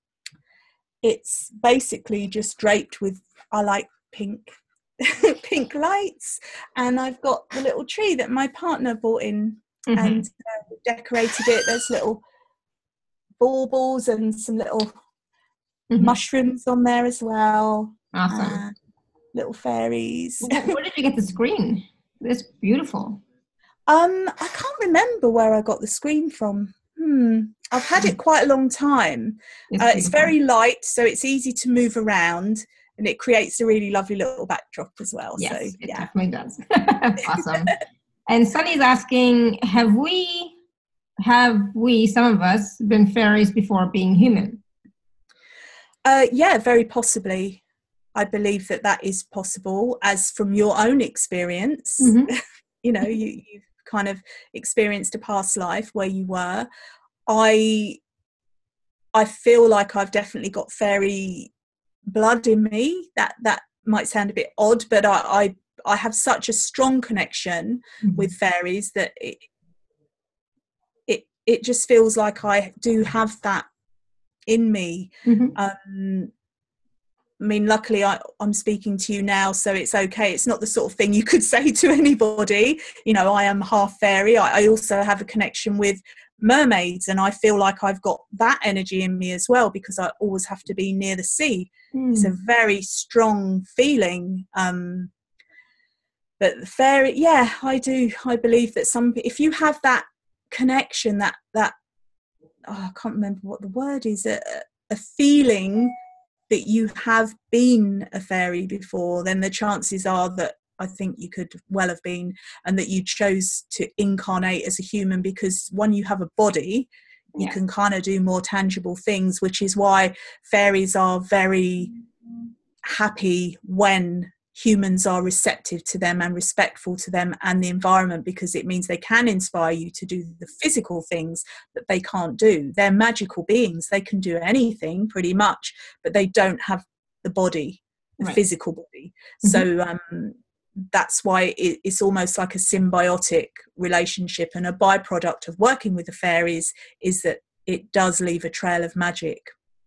S2: it's basically just draped with, I like pink, pink lights. And I've got the little tree that my partner bought in mm-hmm. and uh, decorated it. There's little baubles and some little mm-hmm. mushrooms on there as well.
S1: Awesome.
S2: Uh, little fairies.
S1: Where, where did you get the screen? It's beautiful.
S2: Um, I can't remember where I got the screen from. Hmm. I've had it quite a long time. It's, uh, it's very light, so it's easy to move around, and it creates a really lovely little backdrop as well.
S1: Yes,
S2: so,
S1: it
S2: yeah.
S1: definitely does. Awesome. And Sunny's asking, have we, have we, some of us, been fairies before being human?
S2: Uh, yeah, very possibly. I believe that that is possible, as from your own experience. Mm-hmm. You know, you, you've kind of experienced a past life where you were. I I feel like I've definitely got fairy blood in me. That that might sound a bit odd, but I I, I have such a strong connection mm-hmm. with fairies that it, it it just feels like I do have that in me. Mm-hmm. Um, I mean, luckily I, I'm speaking to you now, so it's okay. It's not the sort of thing you could say to anybody. You know, I am half fairy. I, I also have a connection with mermaids, and I feel like I've got that energy in me as well, because I always have to be near the sea. Mm. It's a very strong feeling. Um, but fairy, yeah, I do. I believe that some, if you have that connection, that, that oh, I can't remember what the word is, a, a feeling that you have been a fairy before, then the chances are that I think you could well have been, and that you chose to incarnate as a human, because when you have a body, you yeah. can kind of do more tangible things, which is why fairies are very happy when humans are receptive to them and respectful to them and the environment, because it means they can inspire you to do the physical things that they can't do. They're magical beings. They can do anything pretty much, but they don't have the body, the right. physical body. Mm-hmm. So um, that's why it, it's almost like a symbiotic relationship, and a byproduct of working with the fairies is that it does leave a trail of magic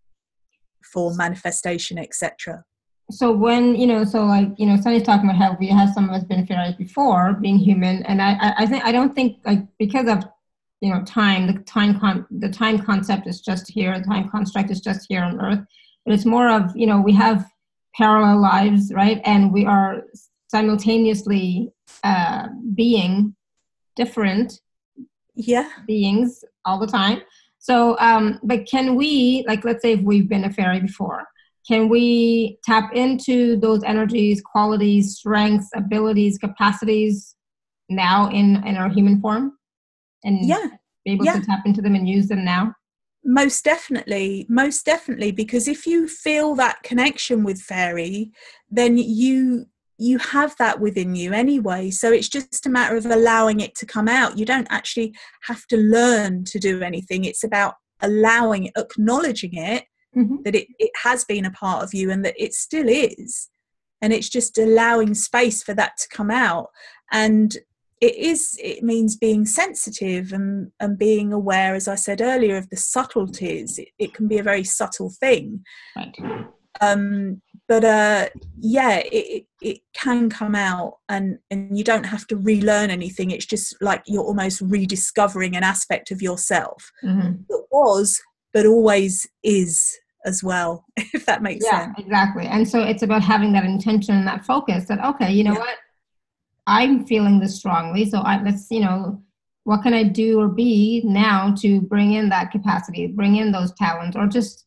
S2: for manifestation, et cetera.
S1: So when, you know, so like, you know, Sunny's talking about how we have some of us been fairies before being human. And I, I, I think, I don't think like, because of, you know, time, the time, con- the time concept is just here. The time construct is just here on Earth, but it's more of, you know, we have parallel lives, right? And we are simultaneously uh, being different
S2: yeah.
S1: beings all the time. So, um, but can we, like, let's say if we've been a fairy before, can we tap into those energies, qualities, strengths, abilities, capacities now in, in our human form? And
S2: yeah.
S1: be able
S2: yeah.
S1: to tap into them and use them now?
S2: Most definitely, most definitely, because if you feel that connection with fairy, then you you have that within you anyway. So it's just a matter of allowing it to come out. You don't actually have to learn to do anything. It's about allowing, acknowledging it, mm-hmm. that it, it has been a part of you and that it still is. And it's just allowing space for that to come out. And it is, it means being sensitive and, and being aware, as I said earlier, of the subtleties. It, it can be a very subtle thing.
S1: Right.
S2: Um, but uh, yeah, it, it, it can come out, and, and you don't have to relearn anything. It's just like you're almost rediscovering an aspect of yourself mm-hmm. that was, but always is as well, if that makes
S1: yeah,
S2: sense.
S1: Yeah, exactly. And so it's about having that intention and that focus that, okay, you know yeah. what? I'm feeling this strongly. So I, let's, you know, what can I do or be now to bring in that capacity, bring in those talents, or just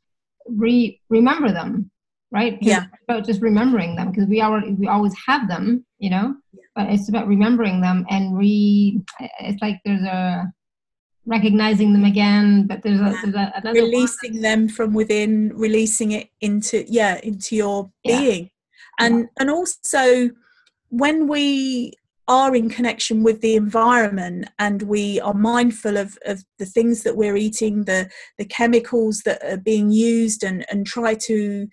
S1: re remember them, right?
S2: Yeah.
S1: It's about just remembering them, because we already, we always have them, you know, yeah. but it's about remembering them and re, it's like there's a recognizing them again, but there's a,
S2: yeah.
S1: there's a another
S2: releasing one. Them from within, releasing it into, yeah, into your
S1: yeah.
S2: being. And, yeah. and also, when we are in connection with the environment and we are mindful of, of the things that we're eating, the, the chemicals that are being used, and, and try to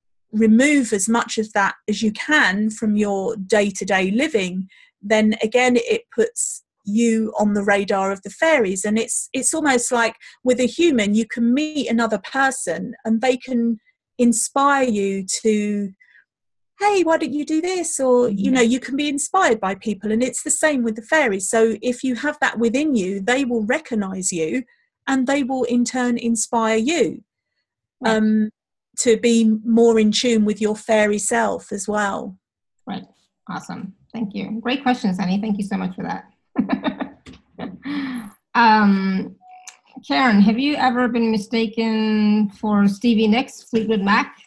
S2: remove as much of that as you can from your day-to-day living, then again, it puts you on the radar of the fairies. And it's it's almost like with a human, you can meet another person and they can inspire you to, hey, why don't you do this? Or, you know, you can be inspired by people, and it's the same with the fairies. So if you have that within you, they will recognize you and they will in turn inspire you right. um, to be more in tune with your fairy self as well.
S1: Right. Awesome. Thank you. Great question, Sunny. Thank you so much for that. um, Karen, have you ever been mistaken for Stevie Nicks, Fleetwood Mac?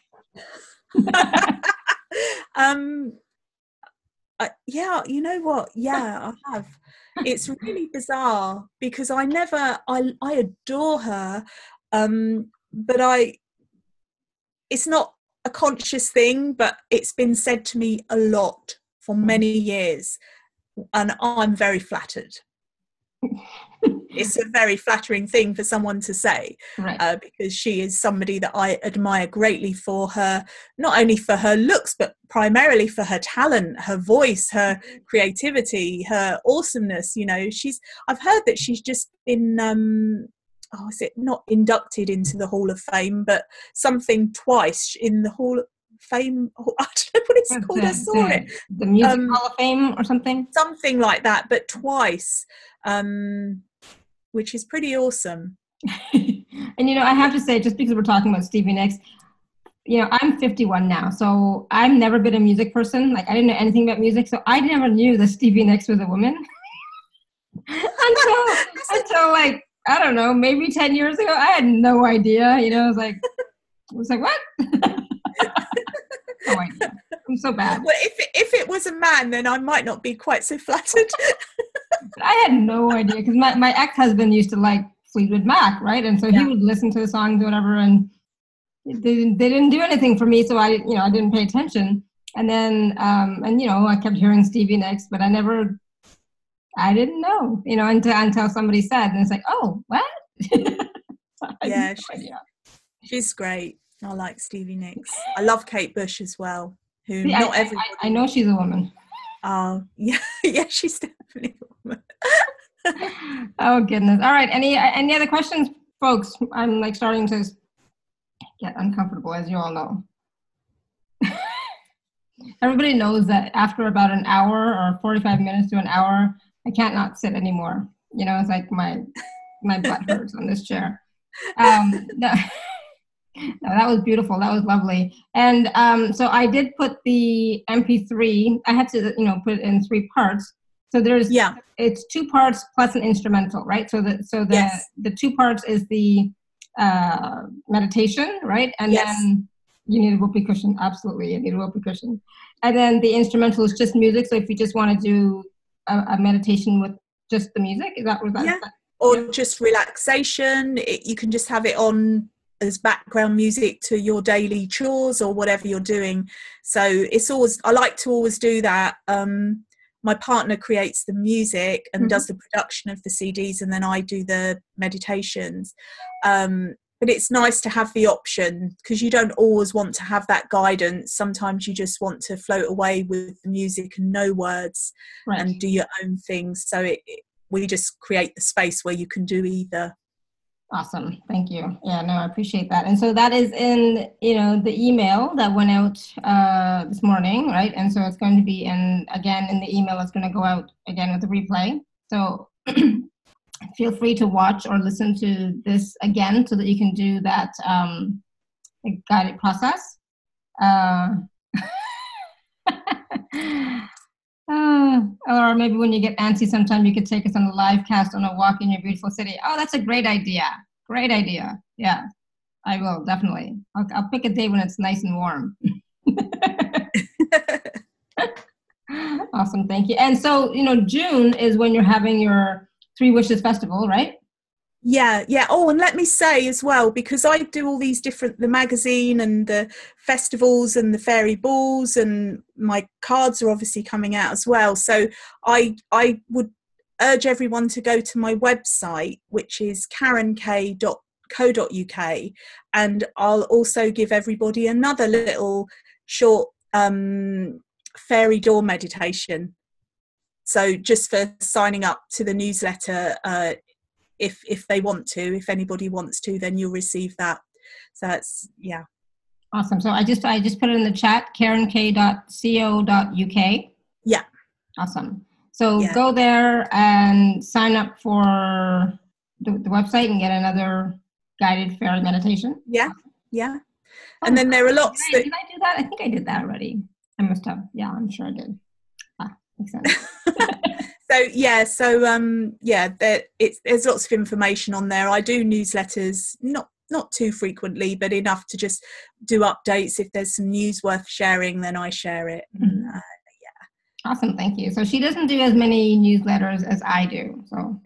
S2: um uh, yeah, you know what, yeah, I have. It's really bizarre because I never I I adore her, um but I it's not a conscious thing, but it's been said to me a lot for many years, and I'm very flattered. It's a very flattering thing for someone to say,
S1: right.
S2: uh, because she is somebody that I admire greatly for her, not only for her looks, but primarily for her talent, her voice, her creativity, her awesomeness. You know, she's, I've heard that she's just been, um, oh, is it not inducted into the Hall of Fame, but something twice in the Hall of Fame. I don't know what it's What's called.
S1: The,
S2: I saw
S1: the,
S2: it.
S1: The Music um, Hall of Fame or something?
S2: Something like that, but twice. Um, which is pretty awesome.
S1: And, you know, I have to say, just because we're talking about Stevie Nicks, you know, I'm fifty-one now, so I've never been a music person. Like, I didn't know anything about music, so I never knew that Stevie Nicks was a woman. until, until, like, I don't know, maybe ten years ago. I had no idea, you know, I was like, I was like, what? No idea. I'm so bad.
S2: Well, if it, if it was a man, then I might not be quite so flattered.
S1: I had no idea, because my, my ex-husband used to like Fleetwood Mac, right? And so yeah. he would listen to the songs or whatever, and they didn't, they didn't do anything for me, so I, you know, I didn't pay attention. And then, um, and you know, I kept hearing Stevie Nicks, but I never, I didn't know, you know, until until somebody said, and it's like, oh, what?
S2: Yeah, she's, she's great. I like Stevie Nicks. I love Kate Bush as well, who
S1: See,
S2: not
S1: I,
S2: everybody.
S1: I, I know she's a woman.
S2: Oh, yeah, yeah, she's definitely a woman.
S1: Oh goodness! All right, any any other questions, folks? I'm like starting to get uncomfortable, as you all know. Everybody knows that after about an hour or forty-five minutes to an hour, I can't not sit anymore. You know, it's like my my butt hurts on this chair. Um, no, no, that was beautiful. That was lovely. And um, so I did put the M P three. I had to, you know, put it in three parts. So there's,
S2: yeah,
S1: it's two parts plus an instrumental, right? So the so the
S2: yes.
S1: the two parts is the uh, meditation, right? And
S2: yes.
S1: then you need a whoopee cushion. Absolutely, you need a whoopee cushion. And then the instrumental is just music. So if you just want to do a, a meditation with just the music, is that what that?
S2: Yeah.
S1: Is that,
S2: or
S1: yeah.
S2: just relaxation. It, you can just have it on as background music to your daily chores or whatever you're doing. So it's always, I like to always do that. Um, my partner creates the music and mm-hmm. does the production of the C Ds, and then I do the meditations. Um, but it's nice to have the option, because you don't always want to have that guidance. Sometimes you just want to float away with the music and no words, right, and do your own things. So it, it, we just create the space where you can do either.
S1: Awesome. Thank you. Yeah, no, I appreciate that. And so that is in, you know, the email that went out uh, this morning, right? And so it's going to be in, again, in the email, it's going to go out again with the replay. So feel free to watch or listen to this again so that you can do that um, guided process. Uh, Uh, or maybe when you get antsy, sometime you could take us on a live cast on a walk in your beautiful city. Oh, that's a great idea. Great idea. Yeah, I will, definitely. I'll, I'll pick a day when it's nice and warm. Awesome, thank you. And so, you know, June is when you're having your Three Wishes Festival, right?
S2: Yeah, yeah. Oh, and let me say as well, because I do all these different, the magazine and the festivals and the fairy balls, and my cards are obviously coming out as well. So I I would urge everyone to go to my website, which is karen k dot co dot u k, and I'll also give everybody another little short um, fairy door meditation. So just for signing up to the newsletter, uh, if if they want to, if anybody wants to, then you'll receive that. So that's, yeah.
S1: Awesome. So I just I just put it in the chat, karen k dot co dot u k.
S2: Yeah.
S1: Awesome. So
S2: yeah.
S1: go there and sign up for the, the website and get another guided fairy meditation.
S2: Yeah. Yeah. Oh, and then there are lots
S1: did I,
S2: that...
S1: Did I do that? I think I did that already. I must have. Yeah, I'm sure I did. Ah, makes sense.
S2: So yeah, so um, yeah, there, it's, there's lots of information on there. I do newsletters, not not too frequently, but enough to just do updates. If there's some news worth sharing, then I share it. Mm-hmm. Uh, yeah.
S1: Awesome, thank you. So she doesn't do as many newsletters as I do. So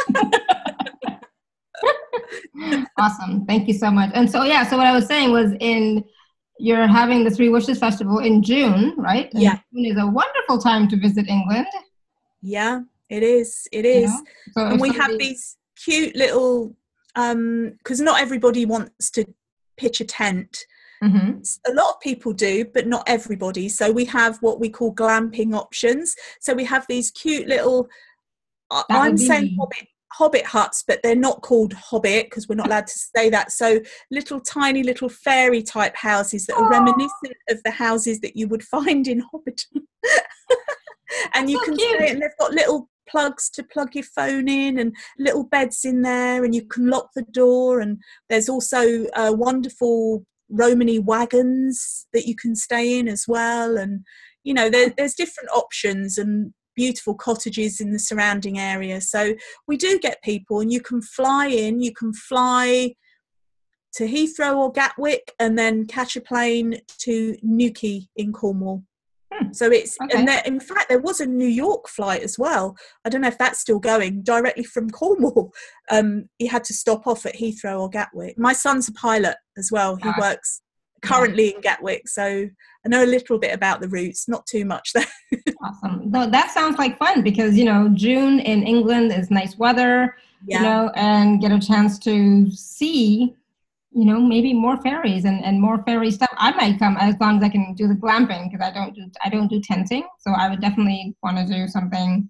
S1: awesome, thank you so much. And so yeah, so what I was saying was, in you're having the Three Wishes Festival in June, right? And
S2: yeah,
S1: June is a wonderful time to visit England.
S2: Yeah, it is. It is.
S1: Yeah. So
S2: and we
S1: somebody...
S2: have these cute little, um, because not everybody wants to pitch a tent.
S1: Mm-hmm.
S2: A lot of people do, but not everybody. So we have what we call glamping options. So we have these cute little, that I'm saying be... hobbit, hobbit huts, but they're not called hobbit because we're not allowed to say that. So little tiny little fairy type houses that are oh. reminiscent of the houses that you would find in Hobbiton. And you so can
S1: cute.
S2: stay, and they've got little plugs to plug your phone in, and little beds in there, and you can lock the door. And there's also uh, wonderful Romany wagons that you can stay in as well. And you know, there, there's different options and beautiful cottages in the surrounding area. So we do get people, and you can fly in. You can fly to Heathrow or Gatwick, and then catch a plane to Newquay in Cornwall. So it's, okay. and there, in fact, there was a New York flight as well. I don't know if that's still going, directly from Cornwall. Um, he had to stop off at Heathrow or Gatwick. My son's a pilot as well. He
S1: Gosh.
S2: works currently yeah. in Gatwick. So I know a little bit about the routes, not too much though.
S1: Awesome. No, that sounds like fun because, you know, June in England is nice weather, yeah. you know, and get a chance to see, you know, maybe more ferries and, and more ferry stuff. I might come as long as I can do the glamping because I don't do, I don't do tenting. So I would definitely want to do something.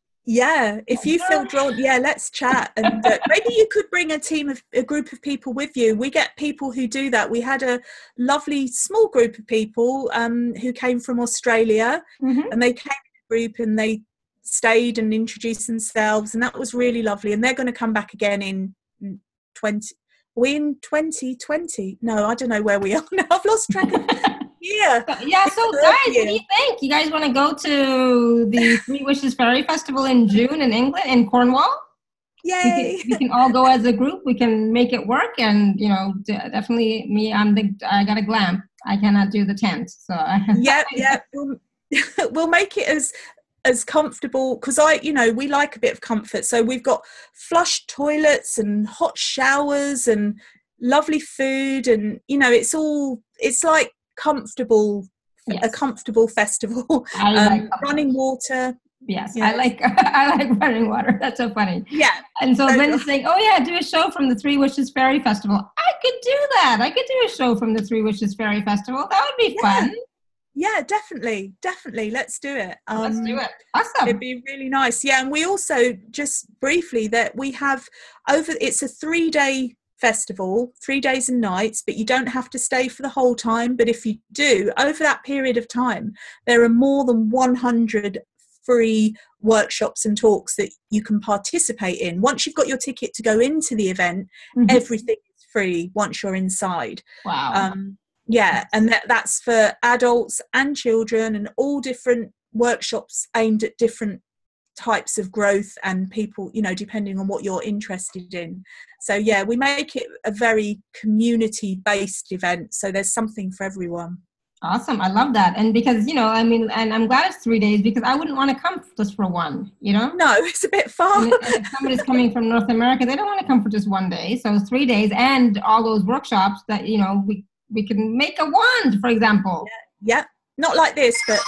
S2: Yeah, if you feel drawn, yeah, let's chat. And uh, maybe you could bring a team of a group of people with you. We get people who do that. We had a lovely small group of people um, who came from Australia, mm-hmm. and they came in a group and they stayed and introduced themselves, and that was really lovely. And they're going to come back again in twenty. We in twenty twenty? No, I don't know where we are now. I've lost track of Yeah.
S1: Yeah, so guys, what do you think? You guys want to go to the Three Wishes Ferry Festival in June in England, in Cornwall?
S2: Yay!
S1: We can, we can all go as a group. We can make it work, and you know, definitely me. I'm the. I got a glamp. I cannot do the tent, so. I
S2: Yep, yep. We'll, we'll make it as as comfortable because I, you know, we like a bit of comfort. So we've got flush toilets and hot showers and lovely food, and you know, it's all. It's like. comfortable yes. a comfortable festival.
S1: I
S2: um,
S1: like
S2: running water.
S1: Yes, yes, I like I like running water. That's so funny.
S2: Yeah.
S1: And so Lynn's saying, oh yeah, do a show from the Three Wishes Ferry Festival. I could do that. I could do a show from the Three Wishes Ferry Festival. That would be
S2: yeah.
S1: fun.
S2: Yeah, definitely. Definitely. Let's do it. Um,
S1: Let's do it. Awesome.
S2: It'd be really nice. Yeah. And we also, just briefly, that we have over, it's a three day festival, three days and nights, but you don't have to stay for the whole time. But if you do, over that period of time, there are more than one hundred free workshops and talks that you can participate in. Once you've got your ticket to go into the event, mm-hmm. everything is free once you're inside.
S1: Wow.
S2: Um, yeah, and that, that's for adults and children, and all different workshops aimed at different types of growth and people, you know, depending on what you're interested in. So yeah, we make it a very community based event, so there's something for everyone.
S1: Awesome. I love that. And because, you know, I mean, and I'm glad it's three days because I wouldn't want to come just for one, you know?
S2: No, it's a bit far.
S1: And if somebody's coming from North America, they don't want to come for just one day. So three days and all those workshops that, you know, we, we can make a wand, for example.
S2: Yeah, yeah. Not like this, but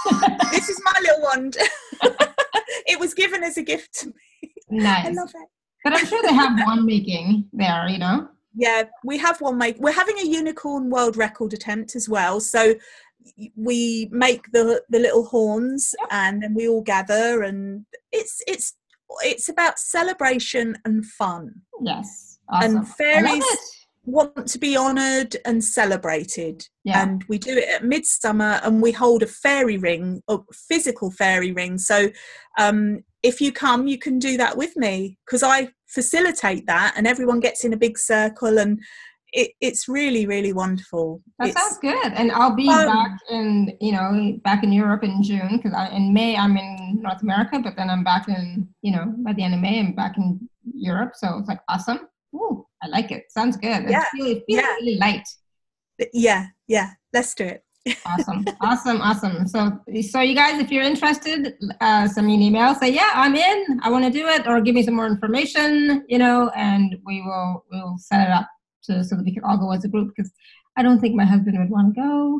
S2: this is my little wand. It was given as a gift to me.
S1: Nice.
S2: I love it.
S1: But I'm sure they have wand making there, you know?
S2: Yeah, we have one make. We're having a unicorn world record attempt as well. So we make the the little horns, yep. and then we all gather, and it's it's it's about celebration and fun.
S1: Yes, awesome.
S2: And fairies want to be honoured and celebrated.
S1: Yeah.
S2: And we do it at midsummer, and we hold a fairy ring, a physical fairy ring. So um, if you come, you can do that with me because I facilitate that, and everyone gets in a big circle, and it, it's really, really wonderful.
S1: That
S2: it's
S1: sounds good. And I'll be fun. back in, you know, back in Europe in June because in May I'm in North America, but then I'm back in, you know, by the end of May I'm back in Europe. So it's like awesome. Ooh, I like it. Sounds good.
S2: Yeah.
S1: It's really, really,
S2: yeah.
S1: really light.
S2: Yeah, yeah. Let's do it.
S1: Awesome, awesome, awesome. So, so you guys, if you're interested, uh, send me an email. Say, yeah, I'm in. I want to do it, or give me some more information. You know, and we will we will set it up to, so that we can all go as a group. Because I don't think my husband would want to go.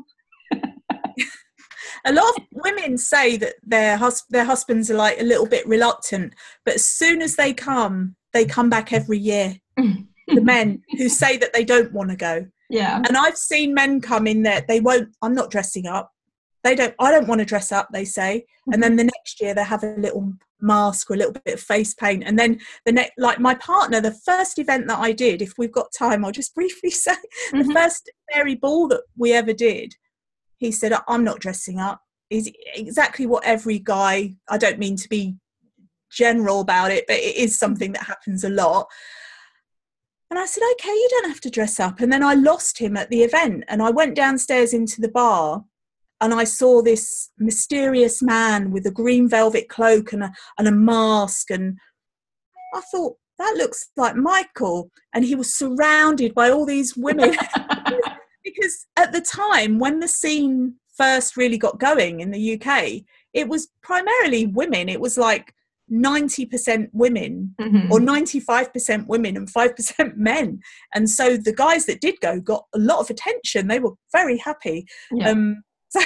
S2: A lot of women say that their hus- their husbands are like a little bit reluctant, but as soon as they come, they come back every year. The men who say that they don't want to go.
S1: Yeah.
S2: And I've seen men come in there, they won't, I'm not dressing up. They don't, I don't want to dress up, they say. Mm-hmm. And then the next year they have a little mask or a little bit of face paint. And then the next, like my partner, the first event that I did, if we've got time, I'll just briefly say, mm-hmm. the first fairy ball that we ever did, he said, I'm not dressing up. Is exactly what every guy, I don't mean to be general about it, but it is something that happens a lot. And I said, okay, you don't have to dress up. And then I lost him at the event, and I went downstairs into the bar, and I saw this mysterious man with a green velvet cloak and a, and a mask. And I thought, that looks like Michael. And he was surrounded by all these women. Because at the time, when the scene first really got going in the U K, it was primarily women. It was like ninety percent women,
S1: mm-hmm.
S2: or ninety-five percent women and five percent men. And so the guys that did go got a lot of attention. They were very happy.
S1: Yeah.
S2: Um, so,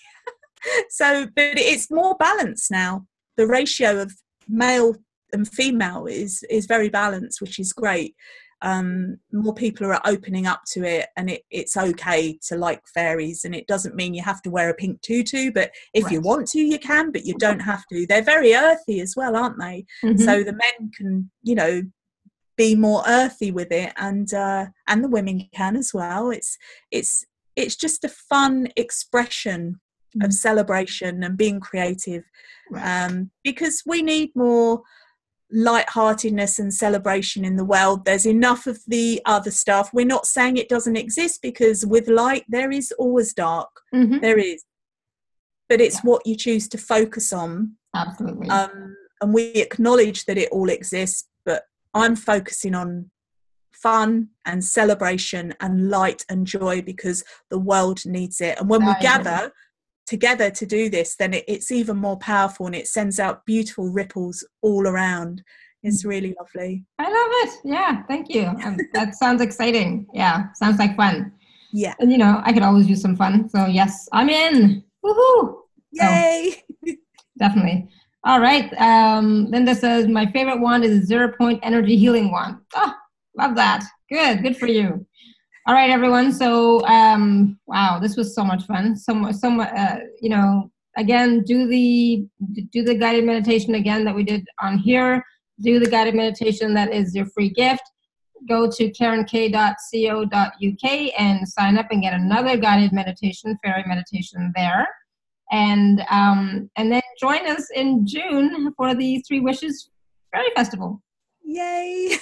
S2: so, but it's more balanced now. The ratio of male and female is, is very balanced, which is great. Um, more people are opening up to it, and it, it's okay to like fairies, and it doesn't mean you have to wear a pink tutu, but if right. you want to, you can, but you don't have to. They're very earthy as well, aren't they? Mm-hmm. So the men can, you know, be more earthy with it, and uh, and the women can as well. It's it's it's just a fun expression mm-hmm. of celebration and being creative, right. um, because we need more lightheartedness and celebration in the world. There's enough of the other stuff. We're not saying it doesn't exist, because with light there is always dark. Mm-hmm. There is, but it's yeah. what you choose to focus on.
S1: Absolutely.
S2: Um, and we acknowledge that it all exists, but I'm focusing on fun and celebration and light and joy, because the world needs it. And when we I gather agree. together to do this, then it, it's even more powerful, and it sends out beautiful ripples all around. It's really lovely.
S1: I love it. Yeah, thank you. Um, that sounds exciting. Yeah, sounds like fun.
S2: Yeah.
S1: And you know, I could always use some fun. So yes, I'm in. Woohoo!
S2: Yay!
S1: So, definitely. All right. Um, Linda says, my favorite wand is a zero point energy healing wand. Oh, love that. Good. Good for you. All right, everyone. So, um, wow, this was so much fun. So much, so much, uh, you know, again, do the, do the guided meditation again that we did on here. Do the guided meditation. That is your free gift. Go to karen k dot co dot u k and sign up and get another guided meditation, fairy meditation there. And, um, and then join us in June for the Three Wishes Fairy Festival.
S2: Yay.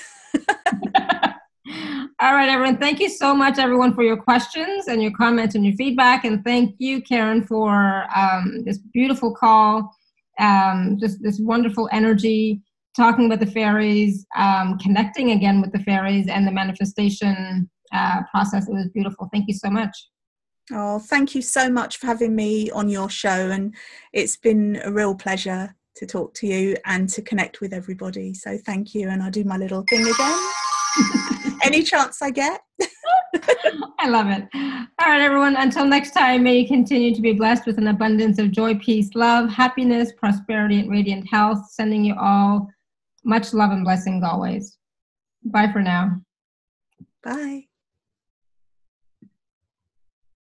S1: All right, everyone. Thank you so much, everyone, for your questions and your comments and your feedback. And thank you, Karen, for um, this beautiful call, um, just this wonderful energy, talking about the fairies, um, connecting again with the fairies and the manifestation uh, process. It was beautiful. Thank you so much.
S2: Oh, thank you so much for having me on your show. And it's been a real pleasure to talk to you and to connect with everybody. So thank you. And I'll do my little thing again. Any chance I get.
S1: I love it. All right, everyone. Until next time, may you continue to be blessed with an abundance of joy, peace, love, happiness, prosperity, and radiant health. Sending you all much love and blessings always. Bye for now.
S2: Bye.